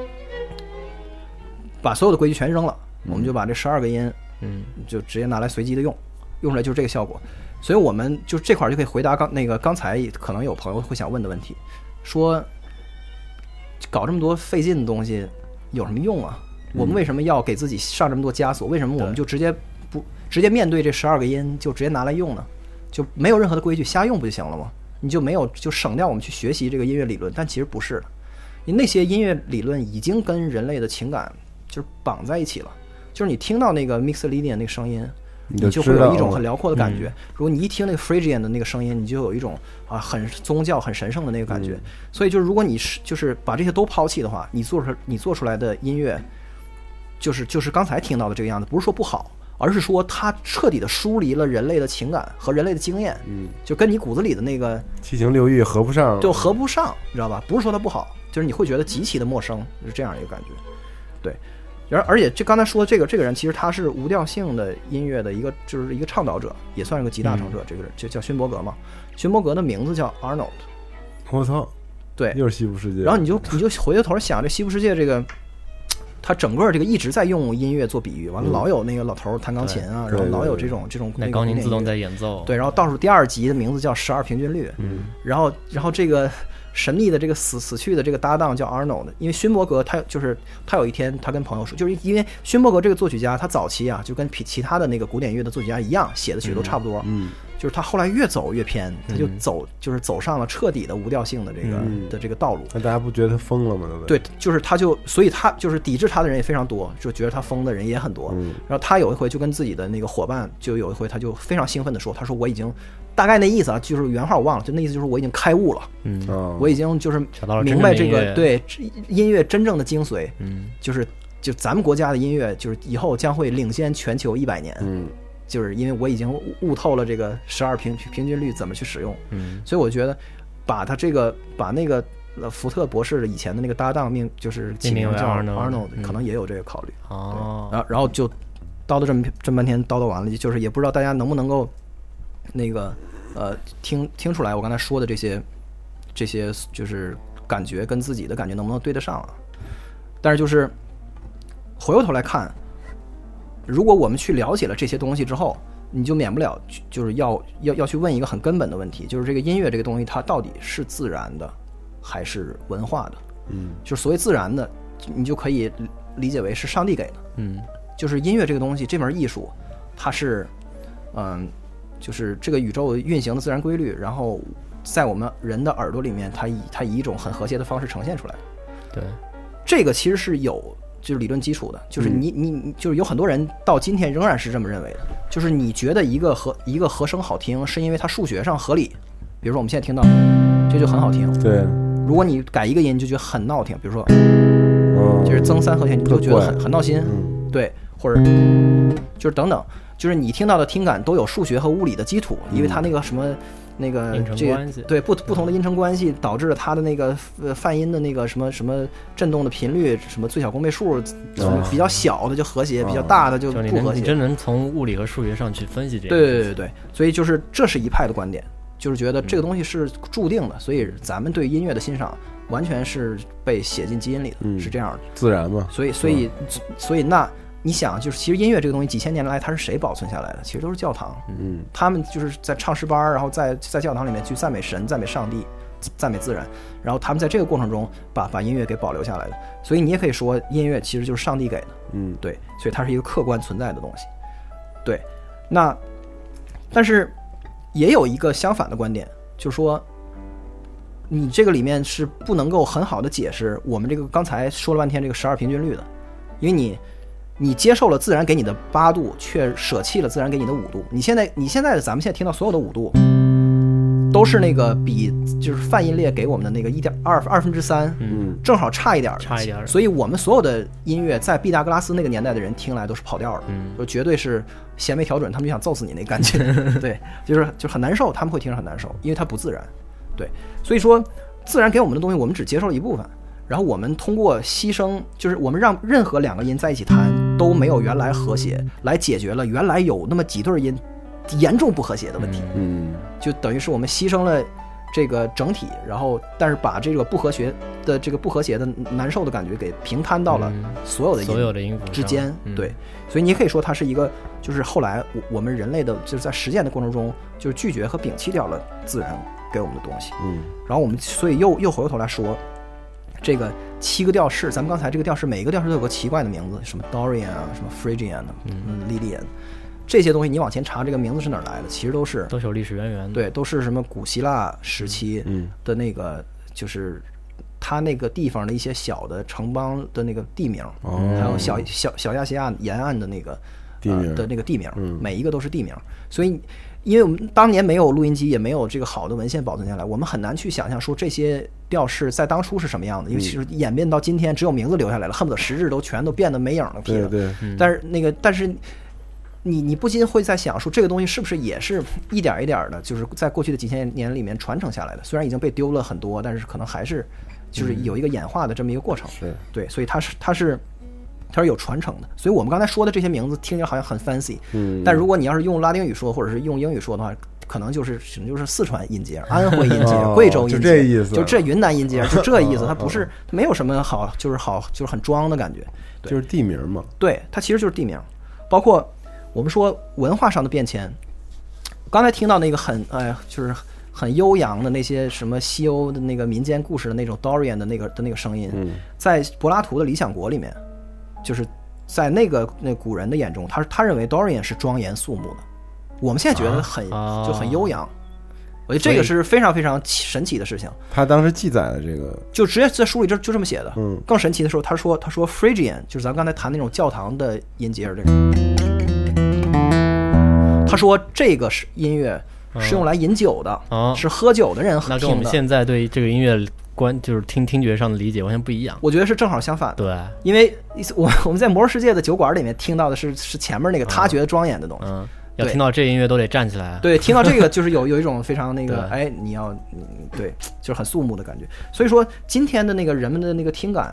把所有的规矩全扔了，嗯、我们就把这十二个音， 嗯， 就直接拿来随机的用，用出来就是这个效果。所以我们就这块就可以回答刚那个刚才可能有朋友会想问的问题，说搞这么多费劲的东西有什么用啊？ 嗯、 我们为什么要给自己上这么多枷锁？为什么我们就直接不直接面对这十二个音就直接拿来用呢？就没有任何的规矩瞎用不就行了吗？你就没有就省掉我们去学习这个音乐理论？但其实不是的，你那些音乐理论已经跟人类的情感就是绑在一起了。就是你听到那个 Mixolydian 那个声音，你就会有一种很辽阔的感觉。嗯、如果你一听那个 Phrygian 的那个声音，你就有一种啊很宗教、很神圣的那个感觉。嗯、所以就是如果你是就是把这些都抛弃的话，你做出你做出来的音乐，就是就是刚才听到的这个样子，不是说不好。而是说它彻底的疏离了人类的情感和人类的经验， 嗯， 就跟你骨子里的那个七情六欲合不上， 就合不上，你知道吧？不是说它不好，就是你会觉得极其的陌生，是这样一个感觉。对，而而且这刚才说的这个这个人，其实他是无调性的音乐的一个，就是一个倡导者，也算是个集大成者。嗯、这个人就叫勋伯格嘛，勋伯格的名字叫 Arnold。 我操， 对， 又是西部世界。 然后你就你就回过头想，这西部世界这个。他整个这个一直在用音乐做比喻，完了老有那个老头弹钢琴啊， 嗯、 然后老有这种这种那钢琴自动在演奏， 对，然后倒数第二集的名字叫十二平均律， 嗯， 然后然后这个神秘的这个死死去的这个搭档叫 Arnold， 因为勋伯格他就是他有一天他跟朋友说，就是因为勋伯格这个作曲家他早期啊就跟其他的那个古典乐的作曲家一样，写的曲都差不多， 嗯。嗯就是他后来越走越偏，他就走、嗯、就是走上了彻底的无调性的这个、嗯、的这个道路。 那大家不觉得他疯了吗？ 对，就是他就所以他就是抵制他的人也非常多，就觉得他疯的人也很多。 嗯、 然后他有一回就跟自己的那个伙伴，就有一回他就非常兴奋的说：“他说我已经大概那意思啊，就是原话我忘了，就那意思就是我已经开悟了， 嗯， 我已经就是明白这个对音乐真正的精髓， 嗯， 就是就咱们国家的音乐，就是以后将会领先全球一百年。” 嗯。 就是因为我已经悟透了这个十二平平均律怎么去使用， 嗯， 所以我觉得把他这个把那个福特博士的以前的那个搭档命就是起名叫 Arnold， 可能也有这个考虑。 哦， 然后然后就叨叨这么这么半天叨叨完了，就是也不知道大家能不能够那个呃听听出来我刚才说的这些这些就是感觉跟自己的感觉能不能对得上啊？但是就是回过头来看，如果我们去了解了这些东西之后，你就免不了就是要要要去问一个很根本的问题，就是这个音乐这个东西它到底是自然的还是文化的？ 嗯， 就是所谓自然的，你就可以理解为是上帝给的。 嗯， 就是音乐这个东西，这门艺术，它是，嗯，就是这个宇宙运行的自然规律，然后在我们人的耳朵里面，它以它以一种很和谐的方式呈现出来。 对， 这个其实是有就是理论基础的，就是你你你就是有很多人到今天仍然是这么认为的，就是你觉得一个和一个和声好听，是因为它数学上合理，比如说我们现在听到这就很好听， 对。 如果你改一个音，就觉得很闹听，比如说， 嗯， 就是增三和弦，你就觉得很很闹心， 嗯， 对，或者就是等等，就是你听到的听感都有数学和物理的基础，因为它那个什么那个这个对不不同的音程关系导致了它的那个呃泛音的那个什么什么振动的频率，什么最小公倍数，什么比较小的就和谐，比较大的就不和谐。 你真能从物理和数学上去分析这个。 对对对对，所以就是这是一派的观点。就是觉得这个东西是注定的，所以咱们对音乐的欣赏完全是被写进基因里的， 嗯， 是这样的， 自然嘛。 所以，所以，所以，那你想，就是其实音乐这个东西几千年来它是谁保存下来的？其实都是教堂， 嗯， 他们就是在唱诗班，然后在在教堂里面去赞美神、赞美上帝、赞美自然，然后他们在这个过程中把把音乐给保留下来的。所以你也可以说，音乐其实就是上帝给的， 嗯， 对，所以它是一个客观存在的东西，对。那但是也有一个相反的观点。就是说，你这个里面是不能够很好的解释我们这个刚才说了半天这个十二平均律的，因为你你接受了自然给你的八度，却舍弃了自然给你的五度。你现在你现在的咱们现在听到所有的五度，都是那个比就是泛音列给我们的那个一点二二分之三， 嗯， 正好差一点， 差一点。 所以我们所有的音乐在毕达哥拉斯那个年代的人听来都是跑调的， 嗯， 就绝对是弦没调准，他们就想揍死你那感觉，对，就是就很难受，他们会听着很难受，因为它不自然，对，所以说自然给我们的东西，我们只接受了一部分，然后我们通过牺牲，就是我们让任何两个音在一起弹都没有原来和谐，来解决了原来有那么几对音严重不和谐的问题， 嗯， 就等于是我们牺牲了这个整体，然后但是把这个不和谐的这个不和谐的难受的感觉给平摊到了所有的音、 所有的音符之间， 嗯、 对，所以你也可以说它是一个，就是后来我我们人类的就是在实践的过程中，就是拒绝和摒弃掉了自然给我们的东西， 嗯， 然后我们所以又又回过头来说，这个七个调式，咱们刚才这个调式每一个调式都有个奇怪的名字，什么 Dorian 啊，什么 Phrygian 嗯 Lydian。这些东西你往前查，这个名字是哪儿来的？其实都是都是有历史渊源的， 对，都是什么古希腊时期的那个，嗯、就是它那个地方的一些小的城邦的那个地名， 哦、 还有小小小亚细亚沿岸的那个地名、 呃、的那个地名， 嗯、 每一个都是地名。所以，因为我们当年没有录音机，也没有这个好的文献保存下来，我们很难去想象说这些调式在当初是什么样的，因为其实演变到今天，只有名字留下来了，恨不得实质都全都变得没影了， 对对。 嗯、但是那个，但是。你你不禁会在想说，这个东西是不是也是一点一点的，就是在过去的几千年里面传承下来的？虽然已经被丢了很多，但是可能还是就是有一个演化的这么一个过程。 是、嗯， 对，所以它是它是它是有传承的。所以我们刚才说的这些名字听起来好像很 fancy， 嗯， 但如果你要是用拉丁语说或者是用英语说的话，可能就是可能就是四川音阶、安徽音阶、 哦、 贵州音阶， 就这意思， 就这云南音阶，就这意思。它不是它没有什么好，就是好就是很装的感觉， 就是地名嘛。 对，它其实就是地名，包括。我们说文化上的变迁，刚才听到那个很哎，就是很悠扬的那些什么西欧的那个民间故事的那种 Dorian 的那个的那个声音， 嗯、 在柏拉图的《理想国》里面，就是在那个那古人的眼中，他他认为 Dorian 是庄严肃穆的，我们现在觉得很、啊、就很悠扬。我觉得这个是非常非常神奇的事情。 他当时记载了这个， 就直接在书里就就这么写的。 嗯， 更神奇的时候，他说他说 Phrygian 就是咱们刚才谈那种教堂的音阶这个。他说这个是音乐是用来饮酒的， 嗯、 是喝酒的人听的。 那跟我们现在对这个音乐观就是听听觉上的理解完全不一样。 我觉得是正好相反的。 对， 因为我我们在魔兽世界的酒馆里面听到的是是前面那个他觉得庄严的东西。 嗯，要听到这音乐都得站起来。 对，听到这个就是有有一种非常那个哎，你要对，就是很肃穆的感觉。所以说今天的那个人们的那个听感。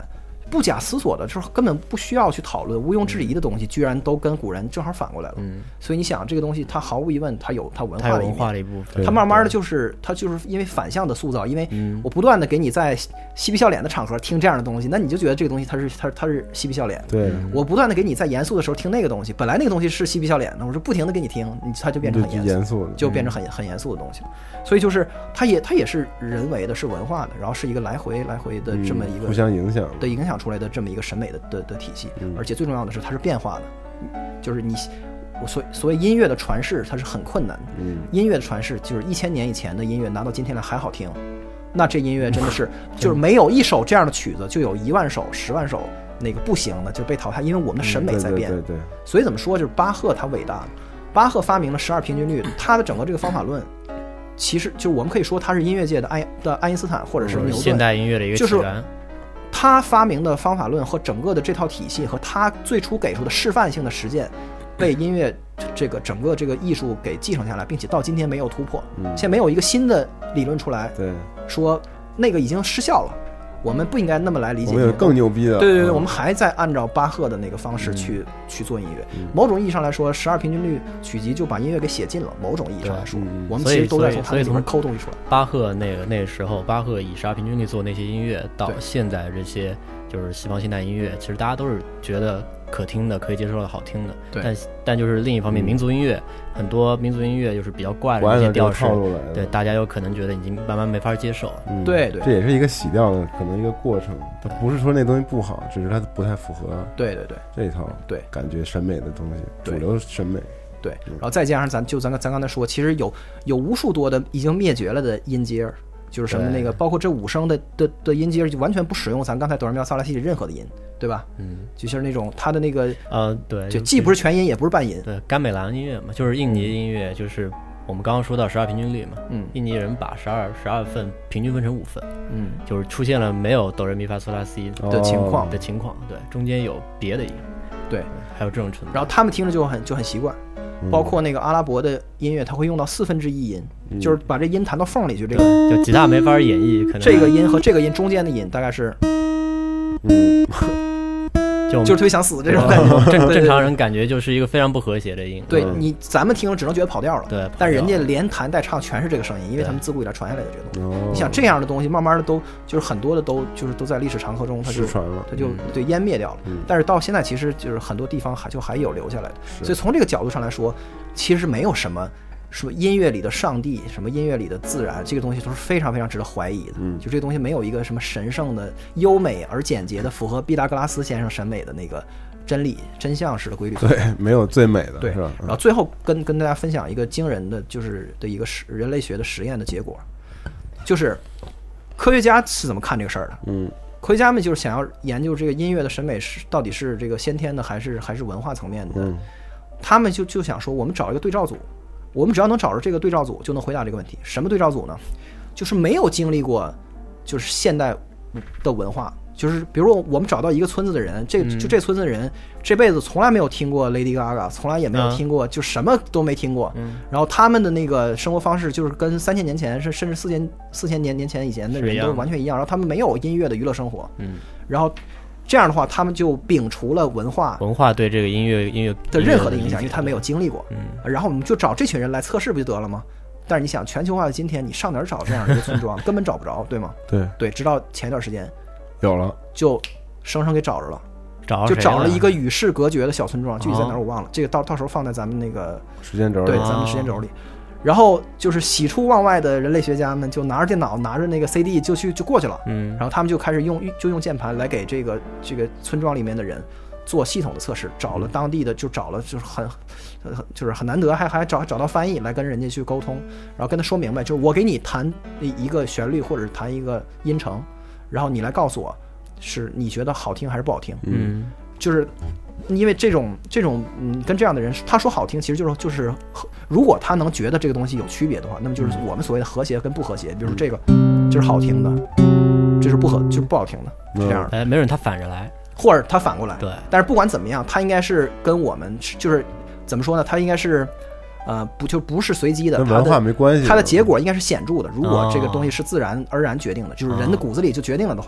不假思索的，就是根本不需要去讨论，毋庸置疑的东西，居然都跟古人正好反过来了。 嗯， 所以你想，这个东西它毫无疑问，它有它文化的一面， 它有文化的一部分。 它慢慢的就是它就是因为反向的塑造，因为我不断的给你在嬉皮笑脸的场合听这样的东西，那你就觉得这个东西它是它它是嬉皮笑脸。 对， 我不断的给你在严肃的时候听那个东西，本来那个东西是嬉皮笑脸的，我就不停的给你听，你它就变成很严肃， 严肃就变成很很严肃的东西。所以就是它也它也是人为的，是文化的，然后是一个来回来回的这么一个、 嗯、互相影响的影响出来的这么一个审美的的的体系、嗯，而且最重要的是它是变化的，就是你我所所谓音乐的传世它是很困难的，嗯，音乐的传世就是一千年以前的音乐拿到今天来还好听，那这音乐真的是就是没有一首这样的曲子就有一万首十万首那个不行的就被淘汰，因为我们的审美在变， 嗯、对, 对, 对, 对， 所以怎么说就是巴赫他伟大，巴赫发明了十二平均律，他的整个这个方法论。其实就我们可以说他是音乐界的爱的爱因斯坦或者是牛顿， 现代音乐的一个起源。 就是他发明的方法论和整个的这套体系和他最初给出的示范性的实践，被音乐这个整个这个艺术给继承下来，并且到今天没有突破。嗯，现在没有一个新的理论出来，对，说那个已经失效了。我们不应该那么来理解， 我们有更牛逼的。 对对对、嗯，我们还在按照巴赫的那个方式去、嗯、去做音乐、嗯。某种意义上来说，十二平均律曲集就把音乐给写尽了。某种意义上来说， 嗯、 我们其实都在从他里面抠东西出来。 巴赫那个那个时候，巴赫以十二平均律做那些音乐，到现在这些就是西方现代音乐，其实大家都是觉得可听的、可以接受的、好听的。 对， 但但就是另一方面，嗯、民族音乐很多民族音乐就是比较怪的一些调式，对大家有可能觉得已经慢慢没法接受。 嗯， 对对， 这也是一个洗掉的可能一个过程。它不是说那东西不好，只是它不太符合。 对对对， 这一套对感觉审美的东西，主流审美。 对，然后再加上咱就咱咱刚才说，其实有有无数多的已经灭绝了的音阶。就是什么那个，包括这五声的的的音阶就完全不使用咱刚才哆来咪发嗦拉西的任何的音，对吧？嗯，就是那种它的那个呃，对， 就既不是全音也不是半音。 对，甘美兰音乐嘛，就是印尼音乐，就是我们刚刚说到十二平均律嘛，嗯，印尼人把十二十二份平均分成五份，嗯，就是出现了没有哆来咪发嗦拉西的情况的情况，对，中间有别的音， 对， 还有这种存在， 然后他们听着就很就很习惯。包括那个阿拉伯的音乐，它会用到四分之一音、嗯，就是把这音弹到缝里去。这个就吉他没法演绎，可能这个音和这个音中间的音大概是，嗯，就就是特别想死这种感觉。 正正常人感觉就是一个非常不和谐的音。 对你，咱们听了只能觉得跑调了。 对， 但人家连弹带唱全是这个声音，因为他们自古以来传下来的这个东西。你想这样的东西，慢慢的都就是很多的都就是都在历史长河中，它就它就对湮灭掉了。嗯、但是到现在，其实就是很多地方还就还有留下来的。所以从这个角度上来说，其实没有什么。什么音乐里的上帝，什么音乐里的自然，这个东西都是非常非常值得怀疑的。嗯，就这东西没有一个什么神圣的、优美而简洁的、符合毕达哥拉斯先生审美的那个真理、真相式的规律。 对，没有最美的， 对，是吧？然后最后跟跟大家分享一个惊人的，就是的一个实人类学的实验的结果，就是科学家是怎么看这个事儿的？嗯，科学家们就是想要研究这个音乐的审美是到底是这个先天的还是还是文化层面的。嗯，他们就就想说，我们找一个对照组。我们只要能找着这个对照组，就能回答这个问题。什么对照组呢？就是没有经历过，就是现代的文化。就是比如说，我们找到一个村子的人，这就这村子的人这辈子从来没有听过 Lady Gaga， 从来也没有听过，就什么都没听过。然后他们的那个生活方式就是跟三千年前，甚至四千四千年年前以前的人都完全一样。然后他们没有音乐的娱乐生活。嗯，然后。这样的话，他们就摒除了文化文化对这个音乐音乐的任何的影响，因为他没有经历过。嗯，然后我们就找这群人来测试不就得了吗？但是你想，全球化的今天，你上哪儿找这样一个村庄，根本找不着，对吗？ 对对，直到前一段时间有了， 就生生给找着了， 找就找了一个与世隔绝的小村庄，具体在哪儿我忘了，这个到到时候放在咱们那个时间轴里， 对，咱们时间轴里。然后就是喜出望外的人类学家们就拿着电脑拿着那个 C D 就去就过去了，嗯，然后他们就开始用就用键盘来给这个这个村庄里面的人做系统的测试，找了当地的就找了就是很就是很难得还还找找到翻译来跟人家去沟通，然后跟他说明白，就是我给你弹一个旋律或者弹一个音程，然后你来告诉我是你觉得好听还是不好听，嗯，就是因为这种这种嗯，跟这样的人他说好听，其实就是就是如果他能觉得这个东西有区别的话，那么就是我们所谓的和谐跟不和谐，比如说这个就是好听的，这是不和就是不好听的，是这样的。 哎，没准他反着来， 或者他反过来。 对， 但是不管怎么样，他应该是跟我们就是怎么说呢？他应该是呃不就不是随机的， 跟文化没关系。 它的结果应该是显著的。如果这个东西是自然而然决定的，就是人的骨子里就决定了的话，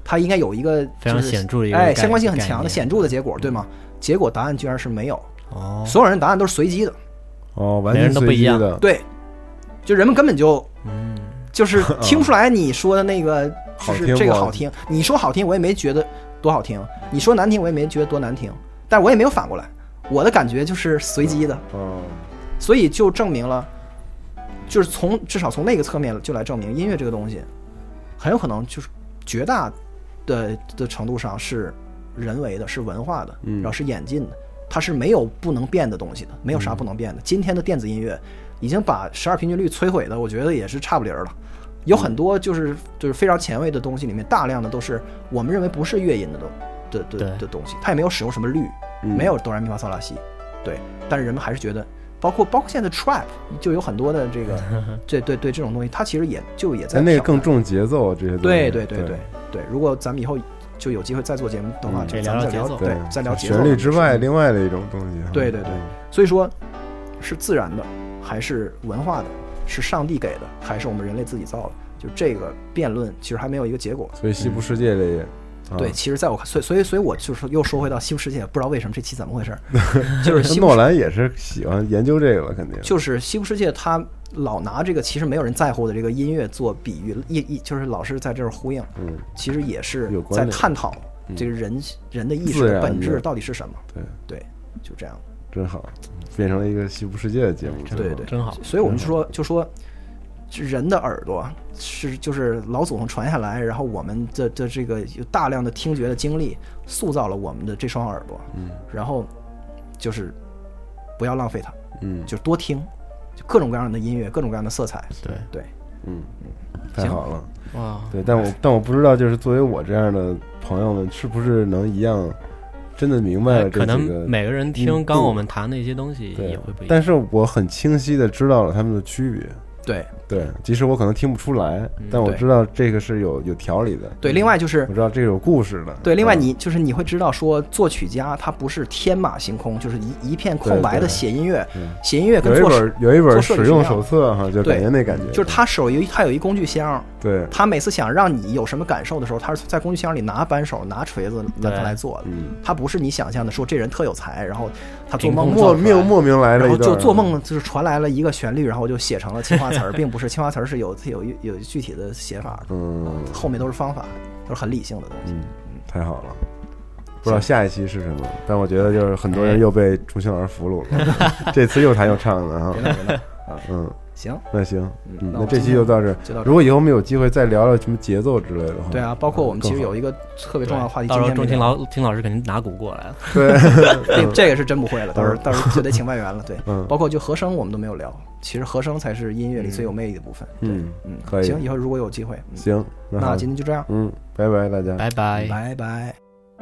它应该有一个非常显著的一个哎相关性很强的显著的结果，对吗？结果答案居然是没有，哦，所有人答案都是随机的， 哦，完全随机的， 对，就人们根本就嗯，就是听不出来你说的那个就是这个好听，你说好听我也没觉得多好听，你说难听我也没觉得多难听，但是我也没有反过来，我的感觉就是随机的，哦，所以就证明了。就是从至少从那个侧面就来证明音乐这个东西很有可能就是绝大的的程度上是人为的，是文化的，然后是演进的，它是没有不能变的东西的，没有啥不能变的。今天的电子音乐已经把十二平均律摧毁的我觉得也是差不离了，有很多就是就是非常前卫的东西里面大量的都是我们认为不是乐音的的的的东西，它也没有使用什么律，没有哆来咪发嗦拉西，对，但是人们还是觉得包括包括现在的 trap 就有很多的这个这对对这种东西，它其实也就也在那个更重节奏这些东西。 对对对对 对, 对，如果咱们以后就有机会再做节目的话， 嗯、 咱们再聊对再聊节奏。 旋律之外另外的一种东西。 对对对，所以说是自然的还是文化的，是上帝给的还是我们人类自己造的？就这个辩论其实还没有一个结果。 所以西部世界这也。 嗯对，其实在我看，所以所以所以我就是又说回到西部世界，不知道为什么这期怎么回事，就是西部诺兰也是喜欢研究这个了，肯定就是西部世界，他老拿这个其实没有人在乎的这个音乐做比喻，一一就是老是在这儿呼应，嗯，其实也是在探讨这个人、嗯、人的意识的本质到底是什么，对对， 就这样， 真好，变成了一个西部世界的节目， 对对， 真好， 所以我们就说就说。人的耳朵是就是老祖宗传下来，然后我们的的这个有大量的听觉的经历塑造了我们的这双耳朵，嗯，然后就是不要浪费它，嗯，就多听，就各种各样的音乐，各种各样的色彩， 对对， 嗯嗯，太好了， 哇， 对，但我但我不知道，就是作为我这样的朋友们，是不是能一样真的明白了这几个？ 可能每个人听刚我们谈的一些东西也会不一样， 但是我很清晰的知道了他们的区别。 对对，即使我可能听不出来，嗯、但我知道这个是有有条理的。 对，另外就是我知道这个有故事的。 对，另外你就是你会知道说，作曲家他不是天马行空，就是一一片空白的写音乐，写音乐跟做有一本有一本使用手册哈，就感觉那感觉， 就是他手有他有一工具箱， 对， 他每次想让你有什么感受的时候，他是在工具箱里拿扳手、拿锤子让他来做的。嗯，他不是你想象的说这人特有才，然后他做梦莫名莫名来了， 然后就做梦就是传来了一个旋律，然后就写成了青花词儿，并不是青花。词儿是有有有具体的写法的，嗯，后面都是方法，都是很理性的东西。 嗯，太好了，不知道下一期是什么，但我觉得就是很多人又被钟欣老师俘虏了，这次又弹又唱的哈。嗯， 行， 那行，嗯，那这期就到这。如果以后我们有机会再聊聊什么节奏之类的话， 对啊，包括我们其实有一个特别重要的话题， 到时候钟欣老听老师肯定拿鼓过来了。 对， 这个是真不会了，到时候到时候就得请外援了。对，包括就和声我们都没有聊。其实和声才是音乐里最有魅力的部分。嗯嗯， 可以。 行，以后如果有机会， 行， 那今天就这样。 嗯，拜拜大家， 拜拜， 拜拜。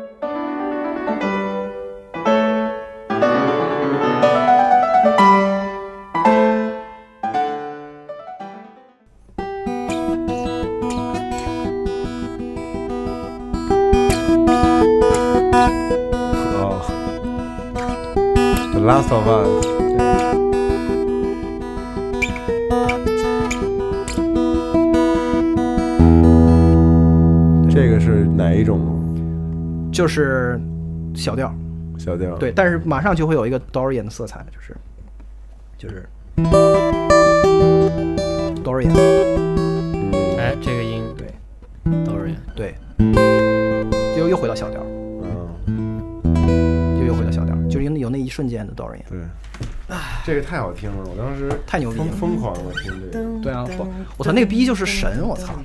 哦 The Last of Us。这个是哪一种？ 就是小调， 小调。 对，但是马上就会有一个 Dorian 的色彩，就是就是 Dorian。 嗯，哎，这个音对 Dorian， 对，又又回到小调，嗯，又又回到小调，就是有有那一瞬间的 Dorian。 对，这个太好听了，我当时太牛逼了， 疯狂的听这个。 对啊，我我操，那个逼就是神，我操！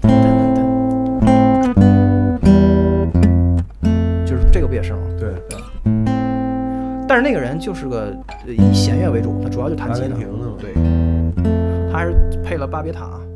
这个不也是吗？ 对对。但是那个人就是个以弦乐为主，他主要就弹吉他。 的对，他还是配了巴别塔。